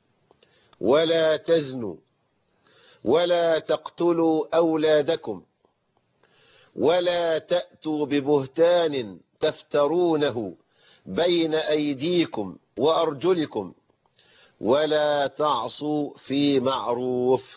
ولا تزنوا، ولا تقتلوا أولادكم، ولا تأتوا ببهتان تفترونه بين أيديكم وأرجلكم، ولا تعصوا في معروف.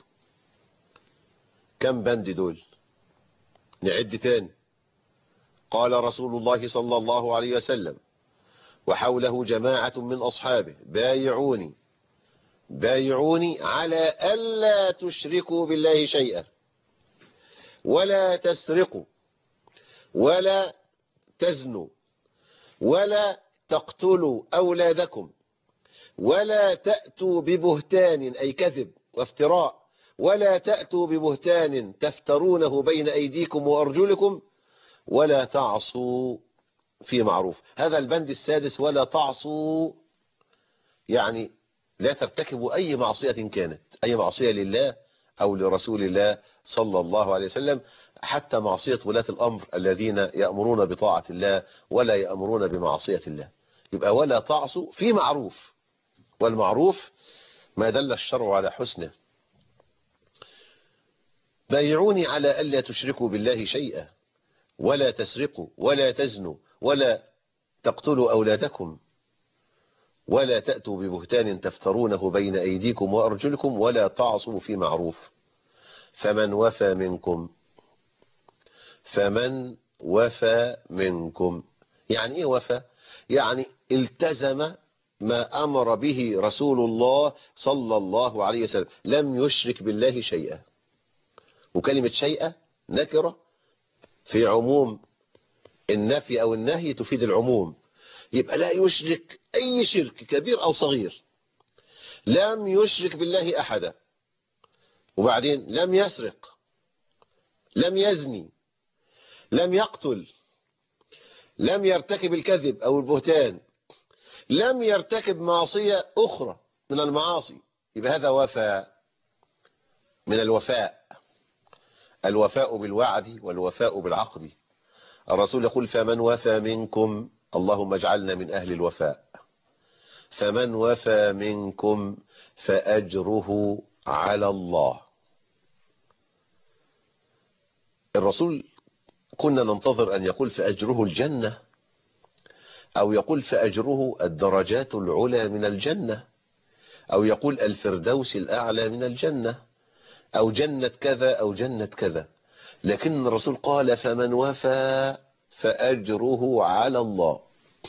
كم بند دول؟ نعد تاني. قال رسول الله صلى الله عليه وسلم وحوله جماعة من أصحابه بايعوني، بايعوني على ألا تشركوا بالله شيئا، ولا تسرقوا، ولا تزنوا، ولا تقتلوا أولادكم، ولا تأتوا ببهتان أي كذب وافتراء، ولا تأتوا ببهتان تفترونه بين أيديكم وأرجلكم، ولا تعصوا في معروف. هذا البند السادس، ولا تعصوا، يعني لا ترتكبوا أي معصية كانت، أي معصية لله أو لرسول الله صلى الله عليه وسلم، حتى معصية ولاة الأمر الذين يأمرون بطاعة الله ولا يأمرون بمعصية الله. يبقى ولا تعصوا في معروف، والمعروف ما دل الشرع على حسنه. بايعوني على ألا تشركوا بالله شيئا، ولا تسرقوا، ولا تزنوا، ولا تقتلوا أولادكم، ولا تأتوا ببهتان تفترونه بين أيديكم وأرجلكم، ولا تعصوا في معروف. فمن وفى منكم، فمن وفى منكم، يعني إيه وفى؟ يعني التزم ما أمر به رسول الله صلى الله عليه وسلم، لم يشرك بالله شيئا. وكلمة شيئا نكرة في عموم النفي أو النهي تفيد العموم، يبقى لا يشرك أي شرك كبير أو صغير، لم يشرك بالله أحدا، وبعدين لم يسرق، لم يزني، لم يقتل، لم يرتكب الكذب أو البهتان، لم يرتكب معصية أخرى من المعاصي، يبقى هذا وفاء من الوفاء، الوفاء بالوعد والوفاء بالعقد. الرسول يقول فمن وفى منكم، اللهم اجعلنا من أهل الوفاء، فمن وفى منكم فأجره على الله. الرسول كنا ننتظر أن يقول فأجره الجنة، أو يقول فأجره الدرجات العلى من الجنة، أو يقول الفردوس الأعلى من الجنة، أو جنة كذا أو جنة كذا. لكن الرسول قال فمن وفى فأجره على الله،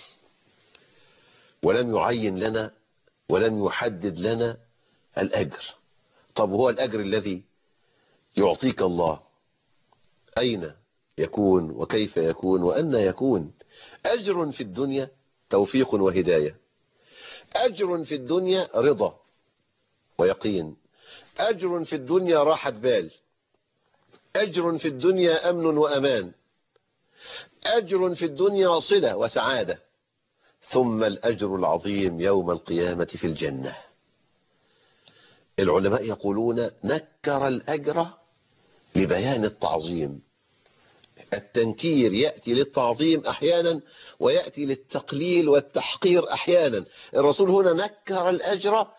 ولم يعين لنا ولم يحدد لنا الأجر. طب هو الأجر الذي يعطيك الله أين يكون وكيف يكون وأن يكون؟ أجر في الدنيا توفيق وهداية، أجر في الدنيا رضا ويقين، أجر في الدنيا راحة بال، أجر في الدنيا أمن وأمان، أجر في الدنيا صلة وسعادة، ثم الأجر العظيم يوم القيامة في الجنة. العلماء يقولون نكر الأجر لبيان التعظيم. التنكير يأتي للتعظيم أحيانا ويأتي للتقليل والتحقير أحيانا. الرسول هنا نكر الأجر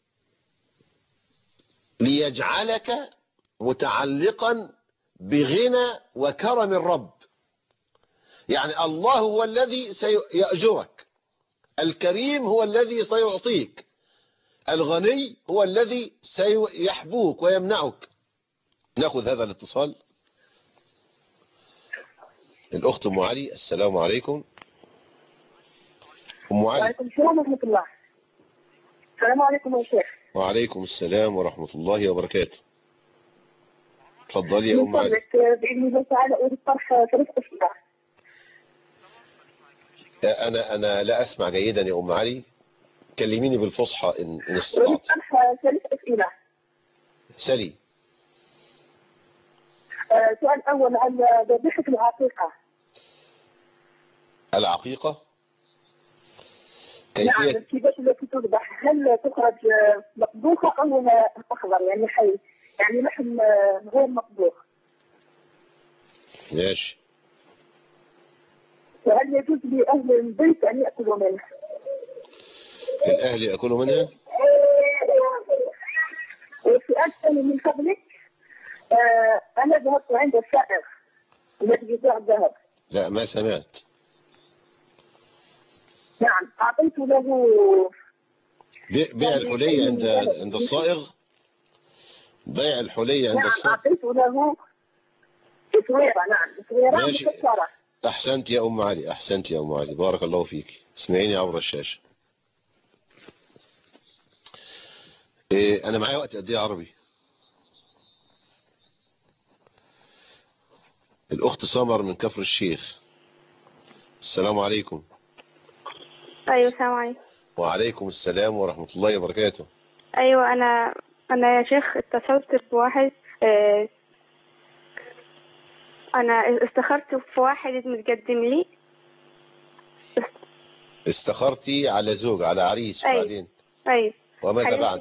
ليجعلك متعلقا بغنى وكرم الرب. يعني الله هو الذي سيأجرك، الكريم هو الذي سيعطيك، الغني هو الذي سيحبوك ويمنعك. نأخذ هذا الاتصال. الأخت أم علي، السلام عليكم. أم علي. وعليكم السلام ورحمة الله. السلام عليكم يا شيخ. وعليكم السلام ورحمة الله وبركاته. تفضلي يا أم علي. بإذن الله تعالى أريد طرح ثلاث أسئلة. أنا أنا لا أسمع جيدا يا أم علي، كلميني بالفصحى إن إن استطعت. أريد طرح ثلاث أسئلة. سلي. سؤال أول عن ذبيحة العقيقة. العقيقة نعم، كيفية؟ الكبش التي تذبح هل تخرج مطبوخة أو أخضر يعني حي، يعني لحم غير مطبوخ؟ ماشي. وهل يجوز لأهل البيت أن يأكلوا منه؟ الأهل يأكلوا منها؟ والسؤال الثاني من فضلك، آه أنا ذهبت عند السائق الذي يبيع الذهب. لا ما سمعت. نعم، أعطيت له بيع الحلي عند عند الصائغ. بيع الحلي عند نعم الصائغ. أعطيت له تسويرة. نعم تسويرة ماشي. مكسرة. أحسنت يا أم علي، أحسنت يا أم علي، بارك الله فيك. اسمعيني عبر الشاشة. إيه أنا معايا وقت قد إيه عربي؟ الأخت سمر من كفر الشيخ، السلام عليكم. ايوه السلام عليكم. وعليكم السلام ورحمة الله وبركاته. ايوه انا انا يا شيخ اتصلت بواحد، اه انا استخرت في واحد متقدم لي. استخرتي على زوج، على عريس. أيوة. وبعدين ايوه وماذا بعد؟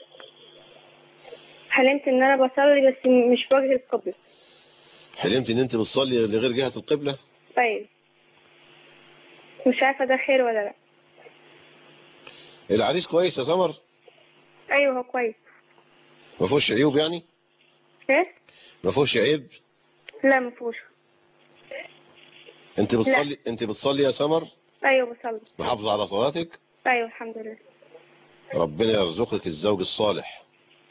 حلمت ان انا بصلي بس مش بوجه القبلة. حلمت ان انت بتصلي لغير جهة القبلة؟ ايوه مش عارفة ده خير ولا لا. العريس كويس يا سمر؟ ايوه هو كويس. ما فيهوش عيوب يعني؟ ايه؟ ما فيهوش عيب؟ لا ما فيهوش. انت بتصلي لا. انت بتصلي يا سمر؟ ايوه بصلي. محافظة على صلاتك؟ ايوه الحمد لله. ربنا يرزقك الزوج الصالح.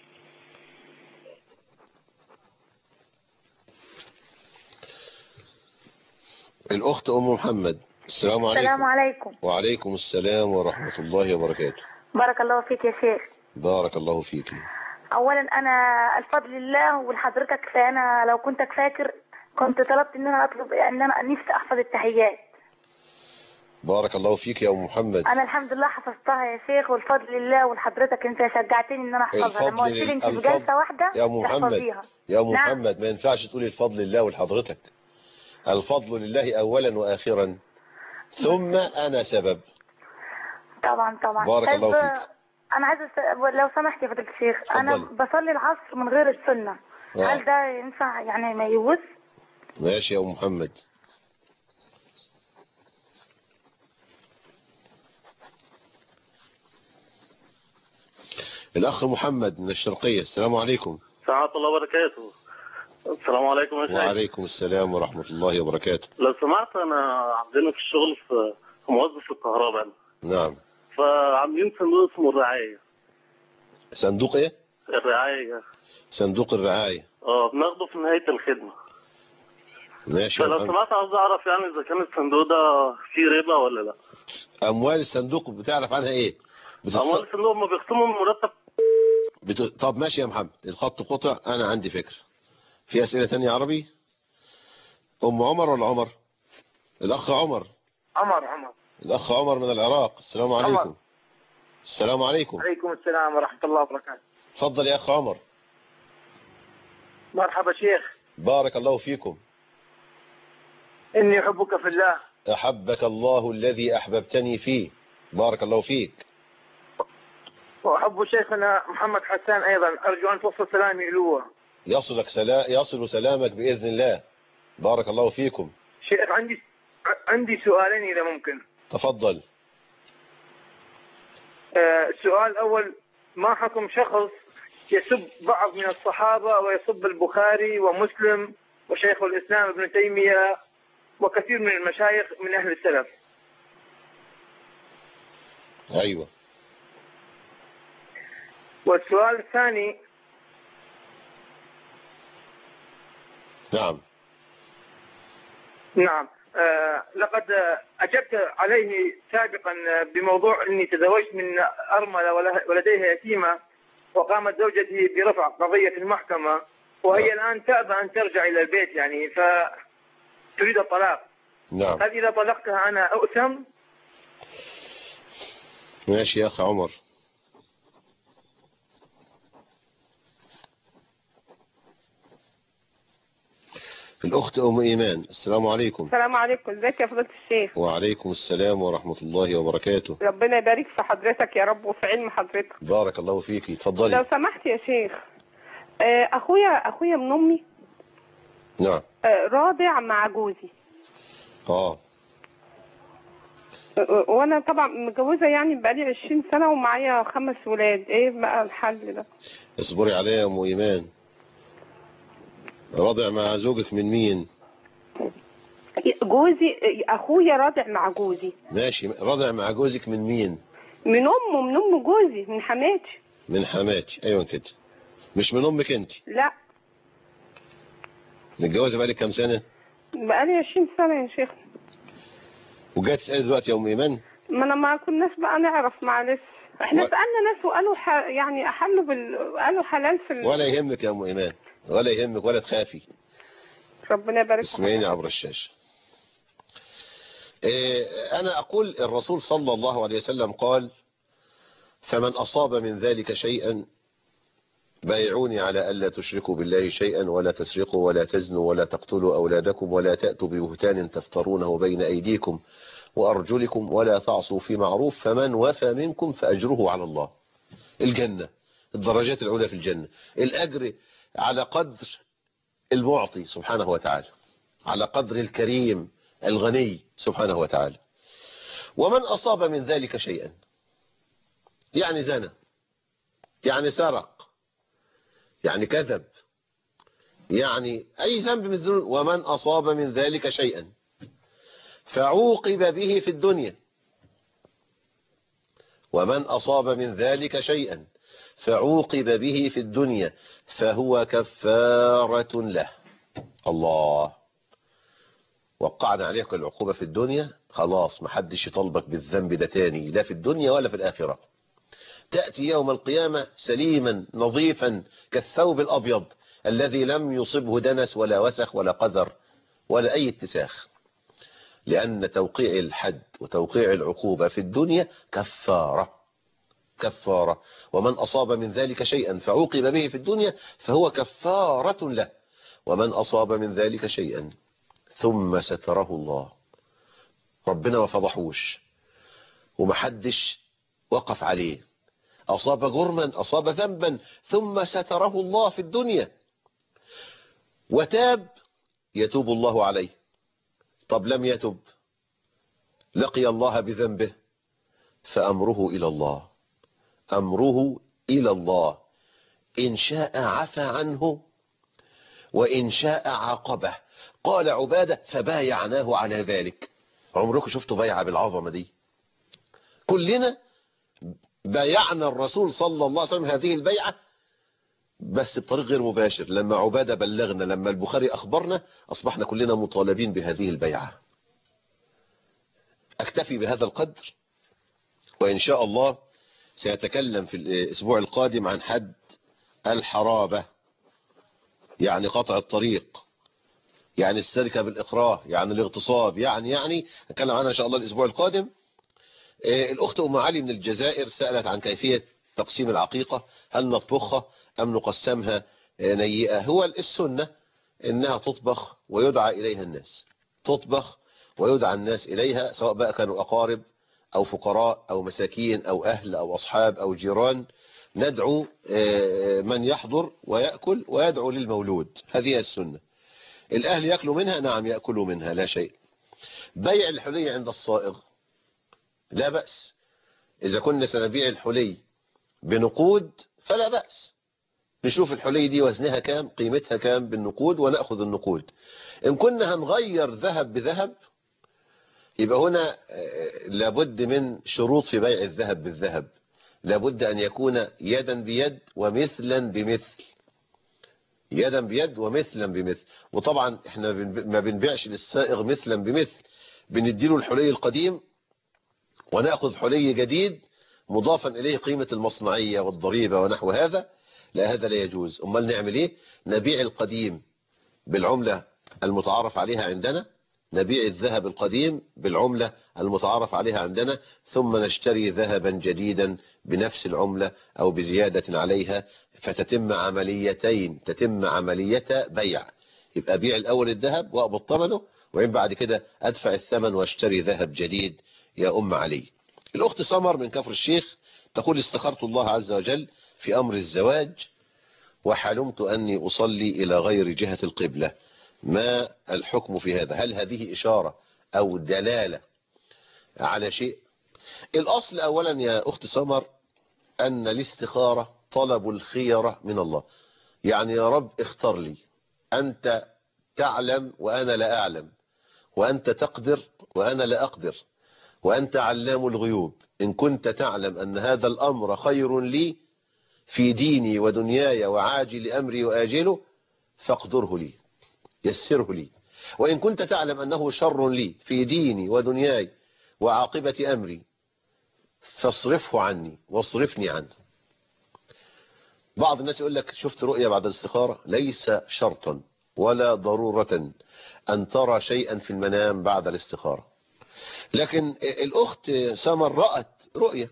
الأخت أم محمد، السلام عليكم. السلام عليكم. وعليكم السلام ورحمة الله وبركاته. بارك الله فيك يا شيخ. بارك الله فيك. أولا أنا الفضل لله ولحضرتك، فأنا لو كنتك فاكر كنت طلبت إن أنا أطلب إن أنا نفسي أحفظ التحيات. بارك الله فيك يا أم محمد. أنا الحمد لله حفظتها يا شيخ والفضل لله ولحضرتك، أنت شجعتني إن أنا أحفظها لما قلت لي أنت في جلسة واحدة يا أم محمد تحفظيها. يا أم نعم. محمد ما ينفعش تقولي الفضل لله ولحضرتك. الفضل لله أولا وآخرا، ثم أنا سبب. طبعا طبعا. بارك الله فيك. انا عايزه أس- لو سمحت يا فضيله الشيخ، انا اتفضلي. بصلي العصر من غير السنه. آه. هل ده ينفع يعني ما يجوز؟ ماشي يا أم محمد. الأخ محمد من الشرقية، السلام عليكم. ورحمة الله وبركاته. السلام عليكم يا شيخ. وعليكم السلام ورحمة الله وبركاته. لو سمحت، أنا عندنا في الشغل في في موظف الكهرباء، نعم. فعاملين صندوق اسمه الرعاية. صندوق إيه؟ الرعاية. صندوق الرعاية. اه بناخده في نهاية الخدمة. ماشي يا فلو محمد. سمحت عاوز أعرف يعني إذا كان الصندوق ده فيه ربا ولا لا. أموال الصندوق بتعرف عنها إيه؟ بتتص... أموال الصندوق ما بيخصموا من مرتب. بت... طب ماشي يا محمد، الخط قطع، أنا عندي فكرة. في أسئلة تانية عربي؟ أم عمر ولا عمر؟ الأخ عمر. عمر عمر الأخ عمر من العراق، السلام عليكم. عمر. السلام عليكم. عليكم السلام ورحمة الله وبركاته. تفضل يا أخ عمر. مرحبا شيخ. بارك الله فيكم. إني أحبك في الله. أحبك الله الذي أحببتني فيه. بارك الله فيك. وأحب شيخنا محمد حسان أيضا، أرجو أن توصل سلامي له. يصلك سلا... يصل سلامك بإذن الله. بارك الله فيكم. شيخ عندي عندي سؤالين إذا ممكن. تفضل. آه السؤال الأول، ما حكم شخص يسب بعض من الصحابة ويسب البخاري ومسلم وشيخ الإسلام ابن تيمية وكثير من المشايخ من أهل السلف؟ أيوة. والسؤال الثاني، نعم. نعم. آه لقد أجبت عليه سابقا بموضوع أني تزوجت من أرملة ولديها يتيمة، وقامت زوجتي برفع قضية في المحكمة، وهي نعم. الآن تأبى أن ترجع إلى البيت يعني، فتريد الطلاق. نعم. هل إذا طلقتها أنا أؤثم؟ ماشي يا أخ عمر. الأخت أم إيمان، السلام عليكم. السلام عليكم، ازيك يا فضيلة الشيخ؟ وعليكم السلام ورحمة الله وبركاته. ربنا يبارك في حضرتك يا رب وفي علم حضرتك. بارك الله فيكي، لو تفضلي. سمحت يا شيخ، آه، اخويا اخويا من امي نعم. آه، راضع مع جوزي. اه آه، وانا طبعا متجوزه يعني بقالي عشرين سنه ومعايا خمس ولاد. ايه بقى الحل ده؟ اصبري عليا يا ام ايمان. راضع مع زوجك من مين؟ جوزي، اخويا راضع مع جوزي. ماشي، راضع مع جوزك من مين؟ من امه، من ام جوزي، من حماتي. من حماتي، ايوه كده. مش من امك انت؟ لا. متجوزه بقالك كام سنه؟ بقالي عشرين سنه يا شيخ. وجايه تسالي دلوقتي يا ام ايمان؟ ما انا ما كناش بقى نعرف، معلش. احنا و... سالنا ناس وقالوا ح... يعني احلوا بال... قالوا حلال في ال... ولا يهمك يا ام ايمان، ولا يهمك ولا تخافي. ربنا يبارك فيك. اسمعيني عبر الشاشه. إيه، انا اقول الرسول صلى الله عليه وسلم قال: فمن اصاب من ذلك شيئا بايعوني على ألا تشركوا بالله شيئا ولا تسرقوا ولا تزنوا ولا تقتلوا أولادكم ولا تأتوا ببهتان تفترونه بين أيديكم وأرجلكم ولا تعصوا في معروف، فمن وفى منكم فأجره على الله. الجنة، الدرجات العلى في الجنة، الأجر على قدر المعطي سبحانه وتعالى، على قدر الكريم الغني سبحانه وتعالى. ومن أصاب من ذلك شيئا، يعني زنى، يعني سرق، يعني كذب، يعني أي ذنب من الذنوب، ومن أصاب من ذلك شيئا فعوقب به في الدنيا، ومن أصاب من ذلك شيئا فعوقب به في الدنيا فهو كفارة له. الله، وقعنا عليك العقوبة في الدنيا، خلاص محدش يطالبك بالذنب ده تاني، لا في الدنيا ولا في الآخرة. تأتي يوم القيامة سليما نظيفا كالثوب الأبيض الذي لم يصبه دنس ولا وسخ ولا قذر ولا أي اتساخ، لأن توقيع الحد وتوقيع العقوبة في الدنيا كفارة كفارة. ومن أصاب من ذلك شيئا فعوقب به في الدنيا فهو كفارة له، ومن أصاب من ذلك شيئا ثم ستره الله، ربنا ما فضحوش ومحدش وقف عليه، أصاب جرما، أصاب ذنبا، ثم ستره الله في الدنيا وتاب، يتوب الله عليه. طب لم يتب، لقي الله بذنبه، فأمره إلى الله، أمره إلى الله، إن شاء عفى عنه وإن شاء عاقبه. قال عبادة فبايعناه على ذلك. عمركم شفتوا بيعة بالعظمة دي؟ كلنا بايعنا الرسول صلى الله عليه وسلم هذه البيعة، بس بطريق غير مباشر. لما عبادة بلغنا، لما البخاري أخبرنا، أصبحنا كلنا مطالبين بهذه البيعة. أكتفي بهذا القدر، وإن شاء الله سيتكلم في الأسبوع القادم عن حد الحرابة، يعني قطع الطريق، يعني السرقة بالإكراه، يعني الاغتصاب، يعني يعني نتكلم عنها إن شاء الله الأسبوع القادم. الأخت أم علي من الجزائر سألت عن كيفية تقسيم العقيقة، هل نطبخها أم نقسمها نيئة؟ هو السنة إنها تطبخ ويدعى إليها الناس، تطبخ ويدعى الناس إليها، سواء بقى كانوا أقارب أو فقراء أو مساكين أو أهل أو أصحاب أو جيران. ندعو من يحضر ويأكل ويدعو للمولود، هذه السنة. الأهل يأكلوا منها، نعم يأكلوا منها لا شيء. بيع الحلي عند الصائغ لا بأس، إذا كنا سنبيع الحلي بنقود فلا بأس، نشوف الحلي دي وزنها كام، قيمتها كام بالنقود، ونأخذ النقود. إن كنا هنغير ذهب بذهب، يبقى هنا لابد من شروط في بيع الذهب بالذهب، لابد أن يكون يدا بيد ومثلا بمثل، يدا بيد ومثلا بمثل. وطبعا احنا ما بنبيعش للسائغ مثلا بمثل، بنديله الحلي القديم ونأخذ حلي جديد مضافا إليه قيمة المصنعية والضريبة ونحو هذا، لا هذا لا يجوز. أمال نعمل إيه؟ نبيع القديم بالعملة المتعارف عليها عندنا، نبيع الذهب القديم بالعملة المتعارف عليها عندنا، ثم نشتري ذهبا جديدا بنفس العملة أو بزيادة عليها، فتتم عمليتين، تتم عملية بيع. يبقى بيع الأول الذهب وأقبض ثمنه، وإن بعد كده أدفع الثمن واشتري ذهب جديد. يا أم علي. الأخت سمر من كفر الشيخ تقول استخرت الله عز وجل في أمر الزواج، وحلمت أني أصلي إلى غير جهة القبلة، ما الحكم في هذا؟ هل هذه إشارة أو دلالة على شيء؟ الأصل أولا يا أخت سمر أن الاستخارة طلب الخيرة من الله، يعني يا رب اختر لي، أنت تعلم وأنا لا أعلم، وأنت تقدر وأنا لا أقدر، وأنت علام الغيوب، إن كنت تعلم أن هذا الأمر خير لي في ديني ودنياي وعاجل أمري وآجله فاقدره لي، يسره لي. وإن كنت تعلم أنه شر لي في ديني ودنياي وعاقبة أمري فاصرفه عني واصرفني عنه. بعض الناس يقول لك شفت رؤية بعد الاستخارة، ليس شرطا ولا ضرورة أن ترى شيئا في المنام بعد الاستخارة. لكن الأخت سمر رأت رؤية،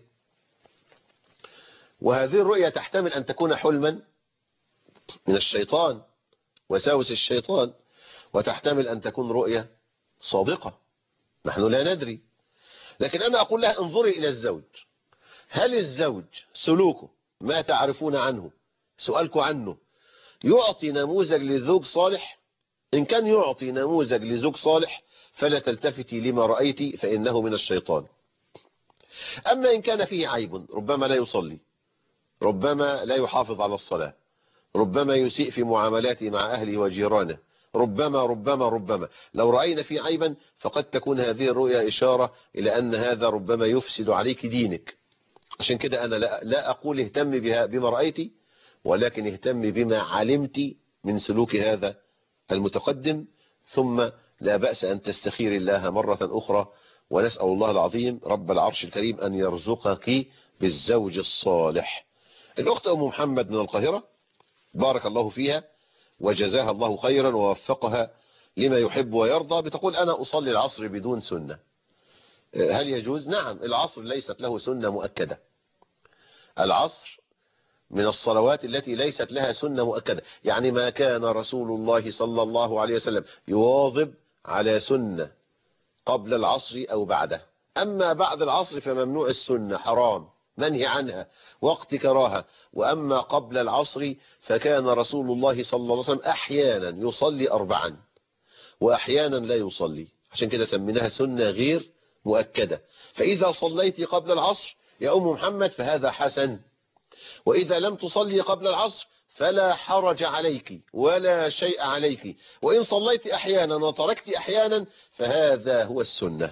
وهذه الرؤية تحتمل أن تكون حلما من الشيطان وساوس الشيطان، وتحتمل أن تكون رؤية صادقة، نحن لا ندري. لكن أنا أقول لها انظري إلى الزوج، هل الزوج سلوكه ما تعرفون عنه، سؤالك عنه، يعطي نموذج لزوج صالح؟ إن كان يعطي نموذج لزوج صالح فلا تلتفتي لما رأيت فإنه من الشيطان. أما إن كان فيه عيب، ربما لا يصلي، ربما لا يحافظ على الصلاة، ربما يسيء في معاملاته مع أهله وجيرانه، ربما ربما ربما لو رأينا فيه عيبا فقد تكون هذه الرؤيا إشارة إلى أن هذا ربما يفسد عليك دينك. عشان كده أنا لا, لا أقول اهتم بها بما رأيت، ولكن اهتم بما علمت من سلوك هذا المتقدم، ثم لا بأس أن تستخير الله مرة أخرى. ونسأل الله العظيم رب العرش الكريم أن يرزقك بالزوج الصالح. الأخت أم محمد من القاهرة بارك الله فيها وجزاها الله خيرا ووفقها لما يحب ويرضى، بتقول أنا أصلي العصر بدون سنة، هل يجوز؟ نعم، العصر ليست له سنة مؤكدة، العصر من الصلوات التي ليست لها سنة مؤكدة، يعني ما كان رسول الله صلى الله عليه وسلم يواظب على سنة قبل العصر أو بعده، أما بعد العصر فممنوع السنة، حرام منهي عنها وقت كراهة. وأما قبل العصر فكان رسول الله صلى الله عليه وسلم أحيانا يصلي أربعا وأحيانا لا يصلي، عشان كده سميناها سنة غير مؤكدة. فإذا صليت قبل العصر يا أم محمد فهذا حسن، وإذا لم تصلي قبل العصر فلا حرج عليك ولا شيء عليك، وإن صليت أحيانا وتركت أحيانا فهذا هو السنة.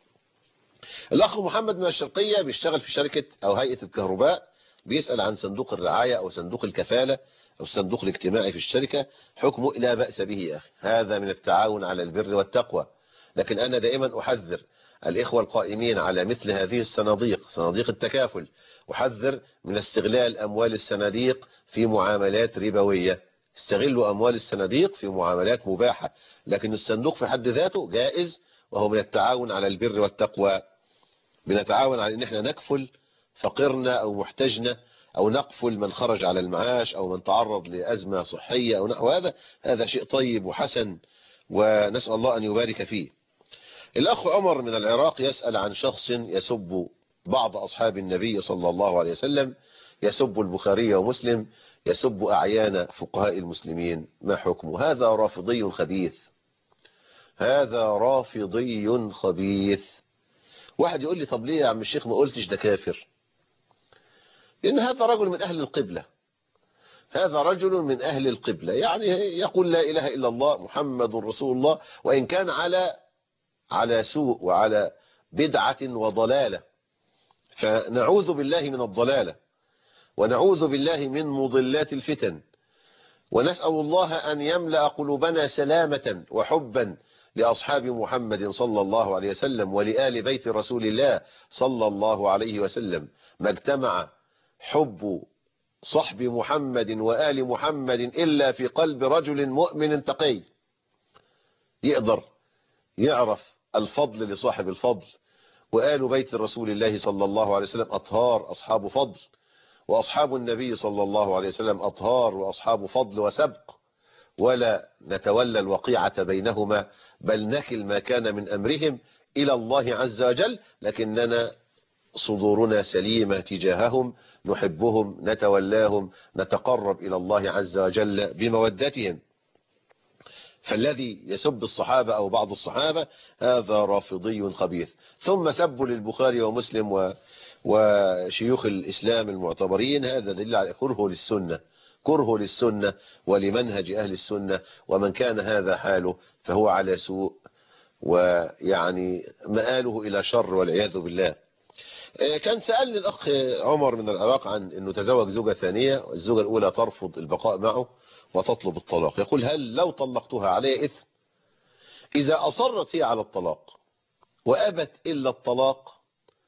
الأخ محمد من الشرقية بيشتغل في شركة أو هيئة الكهرباء، بيسأل عن صندوق الرعاية أو صندوق الكفالة أو الصندوق الاجتماعي في الشركة، حكمه لا بأس به يا أخي، هذا من التعاون على البر والتقوى. لكن أنا دائما أحذر الإخوة القائمين على مثل هذه الصناديق، صناديق التكافل، أحذر من استغلال أموال الصناديق في معاملات ربوية. استغلوا أموال الصناديق في معاملات مباحة، لكن الصندوق في حد ذاته جائز، وهو من التعاون على البر والتقوى. بنتعاون على ان احنا نكفل فقرنا او محتاجنا، او نقفل من خرج على المعاش او من تعرض لأزمة صحية او نحو هذا. هذا شيء طيب وحسن ونسأل الله ان يبارك فيه. الاخ عمر من العراق يسأل عن شخص يسب بعض اصحاب النبي صلى الله عليه وسلم، يسب البخاري ومسلم، يسب اعيان فقهاء المسلمين، ما حكمه؟ هذا رافضي خبيث، هذا رافضي خبيث. واحد يقول لي طب ليه يا عم الشيخ ما قلتش ده كافر؟ لأن هذا رجل من أهل القبلة، هذا رجل من أهل القبلة، يعني يقول لا إله إلا الله محمد رسول الله، وإن كان على على سوء وعلى بدعة وضلالة، فنعوذ بالله من الضلالة ونعوذ بالله من مضلات الفتن، ونسأل الله أن يملأ قلوبنا سلامة وحبا لأصحاب محمد صلى الله عليه وسلم ولآل بيت رسول الله صلى الله عليه وسلم. ما اجتمع حب صحب محمد وآل محمد إلا في قلب رجل مؤمن تقي، يقدر يعرف الفضل لصاحب الفضل. وآل بيت رسول الله صلى الله عليه وسلم أطهار، أصحاب فضل، وأصحاب النبي صلى الله عليه وسلم أطهار وأصحاب فضل وسبق، ولا نتولى الوقيعة بينهما، بل نكل ما كان من أمرهم إلى الله عز وجل، لكننا صدورنا سليمة تجاههم، نحبهم، نتولاهم، نتقرب إلى الله عز وجل بمودتهم. فالذي يسب الصحابة أو بعض الصحابة هذا رافضي خبيث. ثم سب للبخاري ومسلم و... وشيوخ الإسلام المعتبرين، هذا دليل على كره للسنة، كره للسنة ولمنهج أهل السنة، ومن كان هذا حاله فهو على سوء، ويعني مآله إلى شر والعياذ بالله. كان سألني الأخ عمر من العراق عن أنه تزوج زوجة ثانية، والزوجة الأولى ترفض البقاء معه وتطلب الطلاق. يقول هل لو طلقتها علي إثم؟ إذا أصرت هي على الطلاق وأبت إلا الطلاق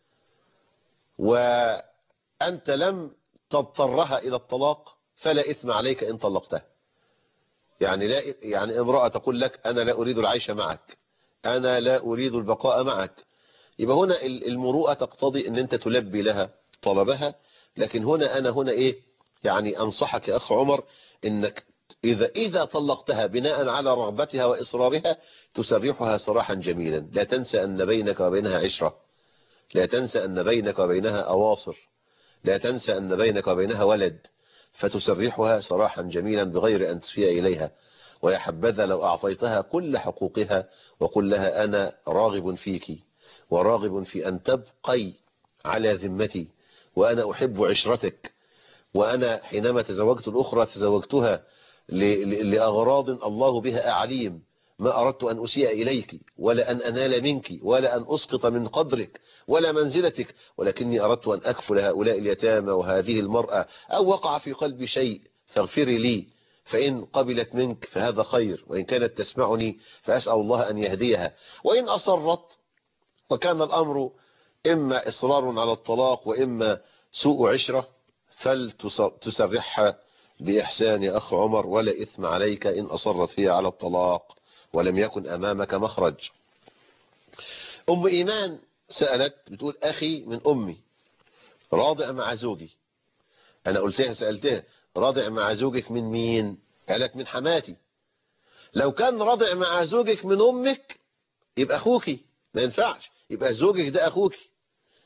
وأنت لم تضطرها إلى الطلاق فلا إثم عليك إن طلقتها. يعني لا يعني امرأة تقول لك أنا لا أريد العيش معك، أنا لا أريد البقاء معك، يبقى هنا المروءة تقتضي أن أنت تلبي لها طلبها. لكن هنا أنا هنا إيه يعني أنصحك يا أخ عمر أنك إذا إذا طلقتها بناء على رغبتها وإصرارها تسرحها سراحا جميلا. لا تنسى أن بينك وبينها عشرة، لا تنسى أن بينك وبينها أواصر، لا تنسى أن بينك وبينها ولد، فتسرحها سراحا جميلا بغير أن تسيء إليها. ويا حبذا لو أعطيتها كل حقوقها وقل لها أنا راغب فيك وراغب في أن تبقي على ذمتي، وأنا أحب عشرتك، وأنا حينما تزوجت الأخرى تزوجتها لأغراض الله بها أعليم، ما أردت أن أسيء إليك ولا أن أنال منك ولا أن أسقط من قدرك ولا منزلتك، ولكني أردت أن أكفل هؤلاء اليتامى وهذه المرأة، أو وقع في قلبي شيء فاغفري لي، فإن قبلت منك فهذا خير، وإن كانت تسمعني فأسأل الله أن يهديها. وإن أصرت وكان الأمر إما إصرار على الطلاق وإما سوء عشرة فلتسرحها بإحسان يا أخ عمر، ولا إثم عليك إن أصرت هي على الطلاق ولم يكن أمامك مخرج. أم إيمان سألت بتقول أخي من أمي راضع مع زوجي. أنا قلتها سألتها راضع مع زوجك من مين؟ قالت من حماتي. لو كان راضع مع زوجك من أمك يبقى أخوكي، ما ينفعش، يبقى زوجك ده أخوكي.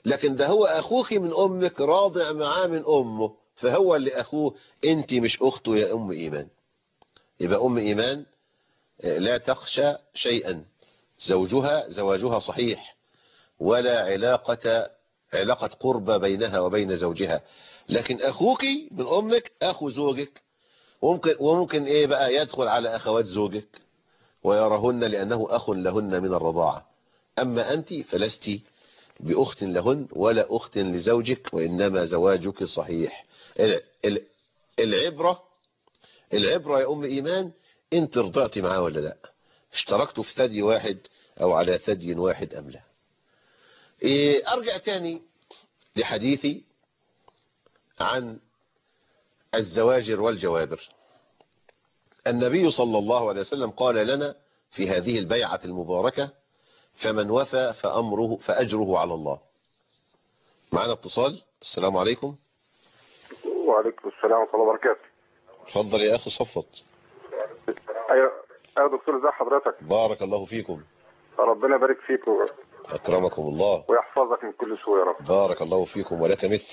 لكن ده هو أخوك من أمك راضع معاه من أمه، فهو اللي أخوه، أنت مش أخته يا أم إيمان. يبقى أم إيمان لا تخشى شيئا، زوجها زواجها صحيح، ولا علاقة علاقة قربة بينها وبين زوجها. لكن أخوك من أمك أخو زوجك، وممكن, وممكن إيه بقى يدخل على أخوات زوجك ويرهن لأنه أخ لهن من الرضاعة. أما أنت فلست بأخت لهن ولا أخت لزوجك، وإنما زواجك صحيح. العبرة العبرة يا أم إيمان أنت رضعتي معاه ولا لا، اشتركتوا في ثدي واحد أو على ثدي واحد أم لا. إيه أرجع تاني لحديثي عن الزواجر والجوابر. النبي صلى الله عليه وسلم قال لنا في هذه البيعة المباركة: فمن وفى فأمره فأجره على الله. معنا اتصال. السلام عليكم. وعليكم السلام ورحمة الله وبركاته. اتفضل يا أخي صفت. أيوة أيوة دكتور، ازي حضرتك؟ بارك الله فيكم. ربنا يبارك فيك و... أكرمكم الله ويحفظك من كل سوء يا رب. بارك الله فيكم ولك مثل.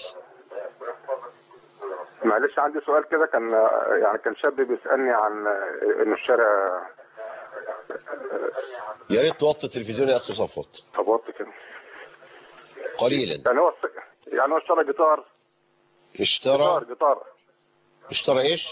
معلش عندي سؤال كده، كان يعني كان شاب بيسألني عن إنه الشارع. يا ريت توطي التلفزيون يا أخي صفت. طب وطي كده قليلا. يعني هو يعني هو اشترى جيتار. اشترى جيتار جيتار اشترى ايش؟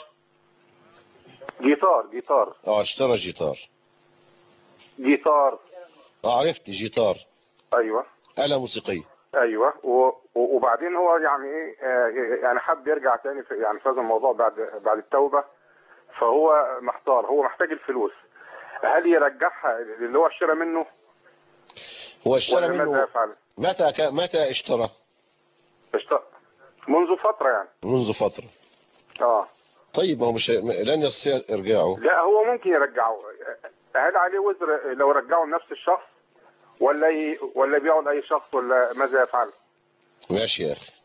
جيتار جيتار اه اشترى جيتار. جيتار اه عرفت جيتار. ايوه آلة موسيقية. ايوه و... وبعدين هو يعني ايه يعني حب يرجع تاني في يعني في هذا الموضوع بعد بعد التوبة، فهو محتار، هو محتاج الفلوس، هل يرجعها اللي هو اشترى منه؟ هو اشترى منه ماذا يفعل؟ متى ك... متى اشترى؟ اشترى منذ فترة يعني. منذ فترة. اه طيب ما هو مش لن يستطيع ارجاعه. لا هو ممكن يرجعه، هل عليه وزر لو رجعه لنفس الشخص ولا ي... ولا يبيعه لاي شخص ولا ماذا يفعل؟ ماشي يا اخي.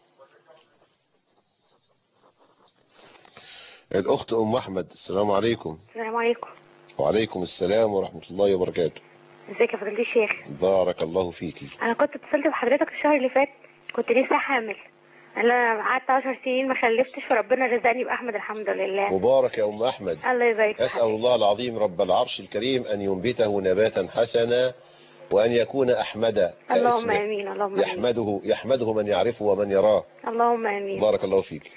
الاخت ام احمد. السلام عليكم. السلام عليكم. وعليكم السلام ورحمة الله وبركاته. ازيك يا فضيلة الشيخ؟ بارك الله فيكي. انا كنت اتصلت بحضرتك الشهر اللي فات، كنت لسه حامل، انا قعدت عشر سنين ما خلفتش، فربنا رزقني باحمد الحمد لله. مبارك يا ام احمد. الله يبارك. اسال الله العظيم رب العرش الكريم ان ينبته نباتا حسنا وان يكون احمدا. اللهم امين. اللهم امين. يحمده يحمده من يعرفه ومن يراه. اللهم امين. بارك الله فيك.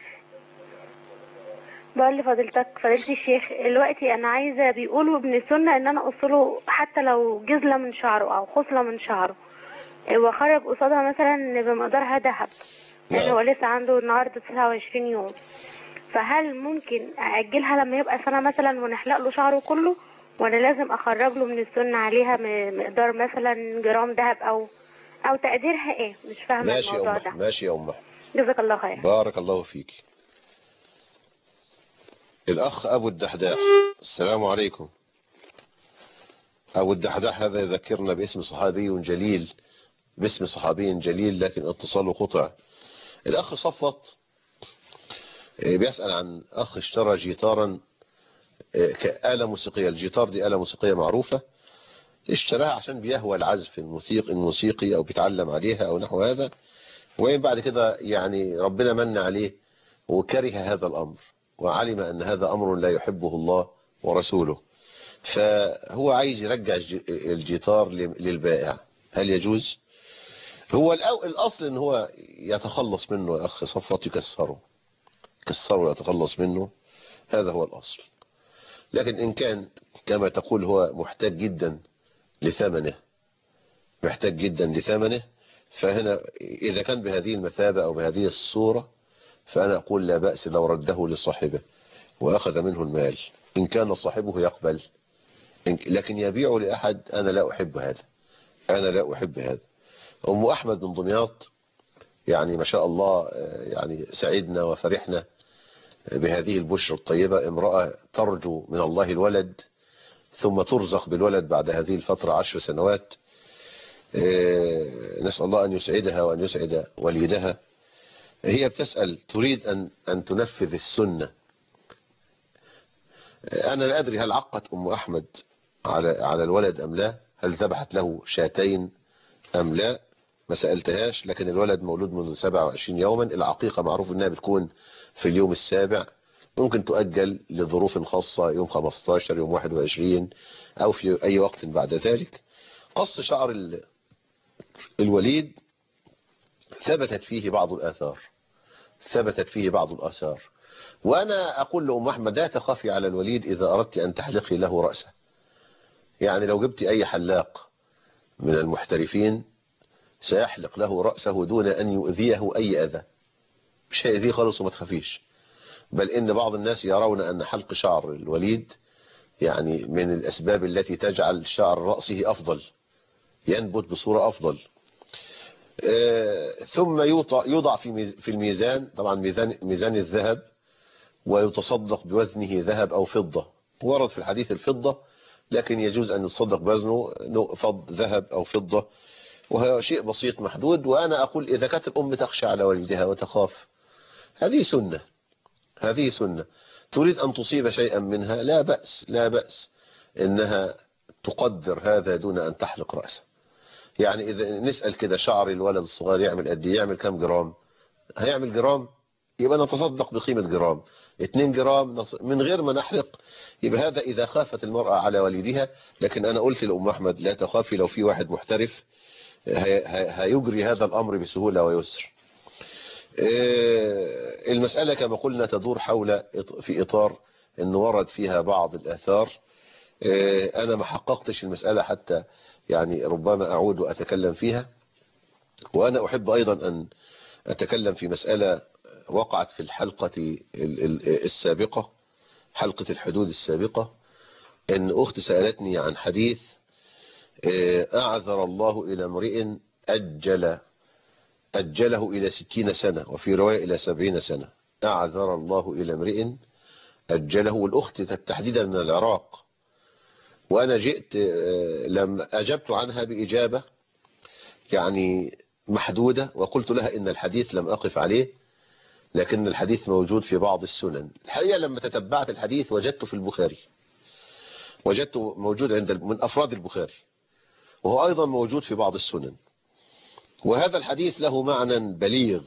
بقول لفضيلتك فضيلة الشيخ، دلوقتي انا عايزه، بيقولوا ابن السنه ان انا اقصله حتى لو جزله من شعره او خصله من شعره، واخرج قصادها مثلا بمقدارها ذهب، يعني هو لسه عنده النهارده تسعة وعشرين يوم، فهل ممكن اجلها لما يبقى سنه مثلا ونحلق له شعره كله، ولا لازم اخرج له من السنه عليها مقدار مثلا جرام ذهب او او تقديرها ايه؟ مش فاهمه الموضوع ده. ماشي يا ام. جزاك الله خير. بارك الله فيك. الأخ أبو الدحداح. السلام عليكم. أبو الدحداح هذا يذكرنا باسم صحابي جليل، باسم صحابي جليل لكن اتصاله قطع. الأخ صفت بيسأل عن أخ اشترى جيتارا كآلة موسيقية. الجيتار دي آلة موسيقية معروفة، اشتراها عشان بيهوى العزف الموسيقي الموسيقي أو بيتعلم عليها أو نحو هذا، وين بعد كده يعني ربنا من عليه وكره هذا الأمر وعلم أن هذا أمر لا يحبه الله ورسوله، فهو عايز يرجع الجيتار للبائع. هل يجوز؟ هو الأصل أن هو يتخلص منه يا أخي صفوت، يكسره يكسره ويتخلص منه، هذا هو الأصل. لكن إن كان كما تقول هو محتاج جدا لثمنه محتاج جدا لثمنه فهنا إذا كان بهذه المثابة أو بهذه الصورة فأنا أقول لا بأس لو رده لصاحبه وأخذ منه المال إن كان صاحبه يقبل، لكن يبيع لأحد أنا لا أحب هذا، أنا لا أحب هذا. أم أحمد من دمياط يعني ما شاء الله يعني سعدنا وفرحنا بهذه البشرى الطيبة، امرأة ترجو من الله الولد ثم ترزق بالولد بعد هذه الفترة عشر سنوات. نسأل الله أن يسعدها وأن يسعد وليدها. هي بتسأل تريد أن أن تنفذ السنة. أنا لا أدري هل عقت أم أحمد على على الولد أم لا، هل ذبحت له شاتين أم لا، ما سألتهاش، لكن الولد مولود منذ سبعة وعشرين يوما. العقيقة معروف انها بتكون في اليوم السابع، ممكن تؤجل لظروف خاصة يوم خمستاشر يوم واحد وعشرين او في اي وقت بعد ذلك. قص شعر الوليد ثبتت فيه بعض الآثار ثبتت فيه بعض الآثار وأنا أقول لأم أحمد لا تخافي على الوليد إذا أردت أن تحلقي له رأسه. يعني لو جبت أي حلاق من المحترفين سيحلق له رأسه دون أن يؤذيه أي أذى، مش هيأذيه خالص وما تخافيش. بل إن بعض الناس يرون أن حلق شعر الوليد يعني من الأسباب التي تجعل شعر رأسه أفضل، ينبت بصورة أفضل. آه ثم يوضع في الميزان، طبعا ميزان, ميزان الذهب، ويتصدق بوزنه ذهب أو فضة. ورد في الحديث الفضة، لكن يجوز أن يتصدق بوزنه فض ذهب أو فضة، وهو شيء بسيط محدود. وأنا أقول إذا كانت الأم تخشى على والدها وتخاف، هذه سنة هذه سنة تريد أن تصيب شيئا منها، لا بأس لا بأس إنها تقدر هذا دون أن تحلق رأسه. يعني إذا نسأل كده شعر الولد الصغير يعمل قد ايه؟ يعمل كام جرام؟ هيعمل جرام، يبقى نتصدق بقيمة جرام، اتنين جرام من غير ما نحلق. يبقى هذا إذا خافت المرأة على والدها. لكن أنا قلت لأم أحمد لا تخافي، لو في واحد محترف هيجري هذا الأمر بسهولة ويسر. المسألة كما قلنا تدور حول في إطار أنه ورد فيها بعض الآثار. أنا ما حققتش المسألة حتى يعني ربما أعود وأتكلم فيها. وأنا أحب أيضا أن أتكلم في مسألة وقعت في الحلقة السابقة، حلقة الحدود السابقة، أن أخت سألتني عن حديث أعذر الله إلى امرئ أجل أجله إلى ستين سنة، وفي رواية إلى سبعين سنة. أعذر الله إلى امرئ أجله، والأخت تحديدا من العراق. وأنا جئت لما أجبت عنها بإجابة يعني محدودة، وقلت لها إن الحديث لم أقف عليه، لكن الحديث موجود في بعض السنن. الحقيقة لما تتبعت الحديث وجدته في البخاري، وجدته موجود عند من أفراد البخاري، وهو أيضا موجود في بعض السنن. وهذا الحديث له معنى بليغ،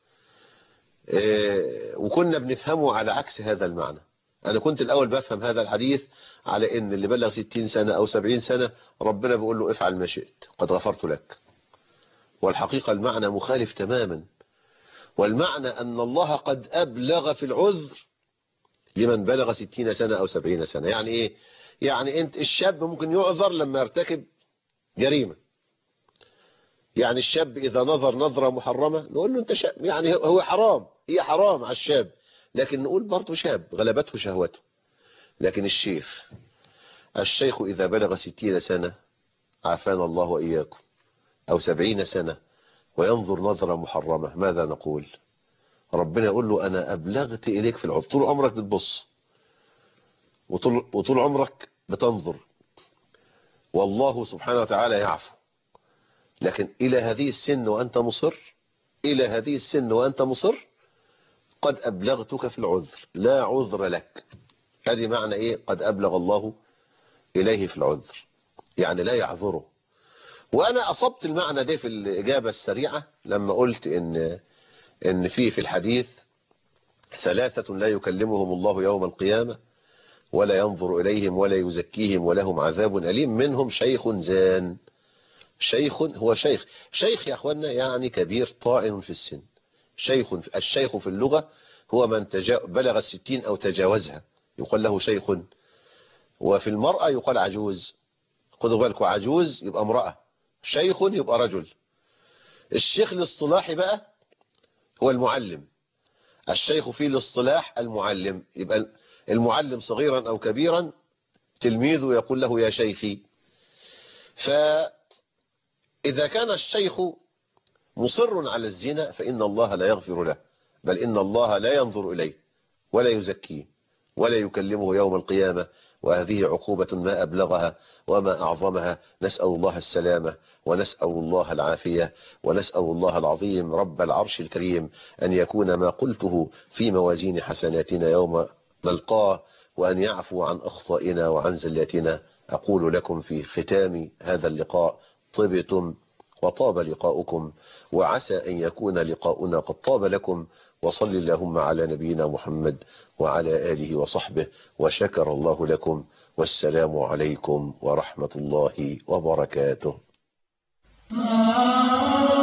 وكنا بنفهمه على عكس هذا المعنى. أنا كنت الأول بفهم هذا الحديث على إن اللي بلغ ستين سنة أو سبعين سنة ربنا بيقول له افعل ما شئت قد غفرت لك. والحقيقة المعنى مخالف تماما. والمعنى أن الله قد أبلغ في العذر لمن بلغ ستين سنة أو سبعين سنة. يعني إيه؟ يعني أنت الشاب ممكن يعذر لما يرتكب جريمة. يعني الشاب إذا نظر نظرة محرمة نقول له أنت شاب، يعني هو حرام، هي حرام على الشاب، لكن نقول برضه شاب غلبته شهوته. لكن الشيخ الشيخ إذا بلغ ستين سنة عافانا الله وإياكم أو سبعين سنة وينظر نظرة محرمة، ماذا نقول؟ ربنا يقول له أنا أبلغت إليك في العذر. طول عمرك بتبص وطول, وطول عمرك بتنظر، والله سبحانه وتعالى يعفو. لكن إلى هذه السن وأنت مصر، إلى هذه السن وأنت مصر قد أبلغتك في العذر، لا عذر لك. هذه معنى إيه؟ قد أبلغ الله إليه في العذر، يعني لا يعذره. وأنا أصبت المعنى ده في الإجابة السريعة لما قلت إن إن في في الحديث ثلاثة لا يكلمهم الله يوم القيامة ولا ينظر إليهم ولا يزكيهم ولهم عذاب أليم، منهم شيخ زان. شيخ هو شيخ شيخ يا أخوانا يعني كبير طائن في السن. شيخ، الشيخ في اللغة هو من بلغ الستين أو تجاوزها يقال له شيخ. وفي المرأة يقال عجوز. خذوا بالكم، عجوز يبقى امرأة، شيخ يبقى رجل. الشيخ الاصطلاحي بقى هو المعلم. الشيخ في الاصطلاح المعلم، يبقى المعلم صغيرا أو كبيرا تلميذه يقول له يا شيخي. فإذا كان الشيخ مصر على الزنا فإن الله لا يغفر له، بل إن الله لا ينظر إليه ولا يزكيه ولا يكلمه يوم القيامة. وهذه عقوبة ما أبلغها وما أعظمها. نسأل الله السلامة ونسأل الله العافية، ونسأل الله العظيم رب العرش الكريم أن يكون ما قلته في موازين حسناتنا يوم نلقاه، وأن يعفو عن أخطائنا وعن زلاتنا. أقول لكم في ختام هذا اللقاء طبتم وطاب لقاؤكم، وعسى أن يكون لقاؤنا قد طاب لكم. وصل اللهم على نبينا محمد وعلى آله وصحبه، وشكر الله لكم، والسلام عليكم ورحمة الله وبركاته.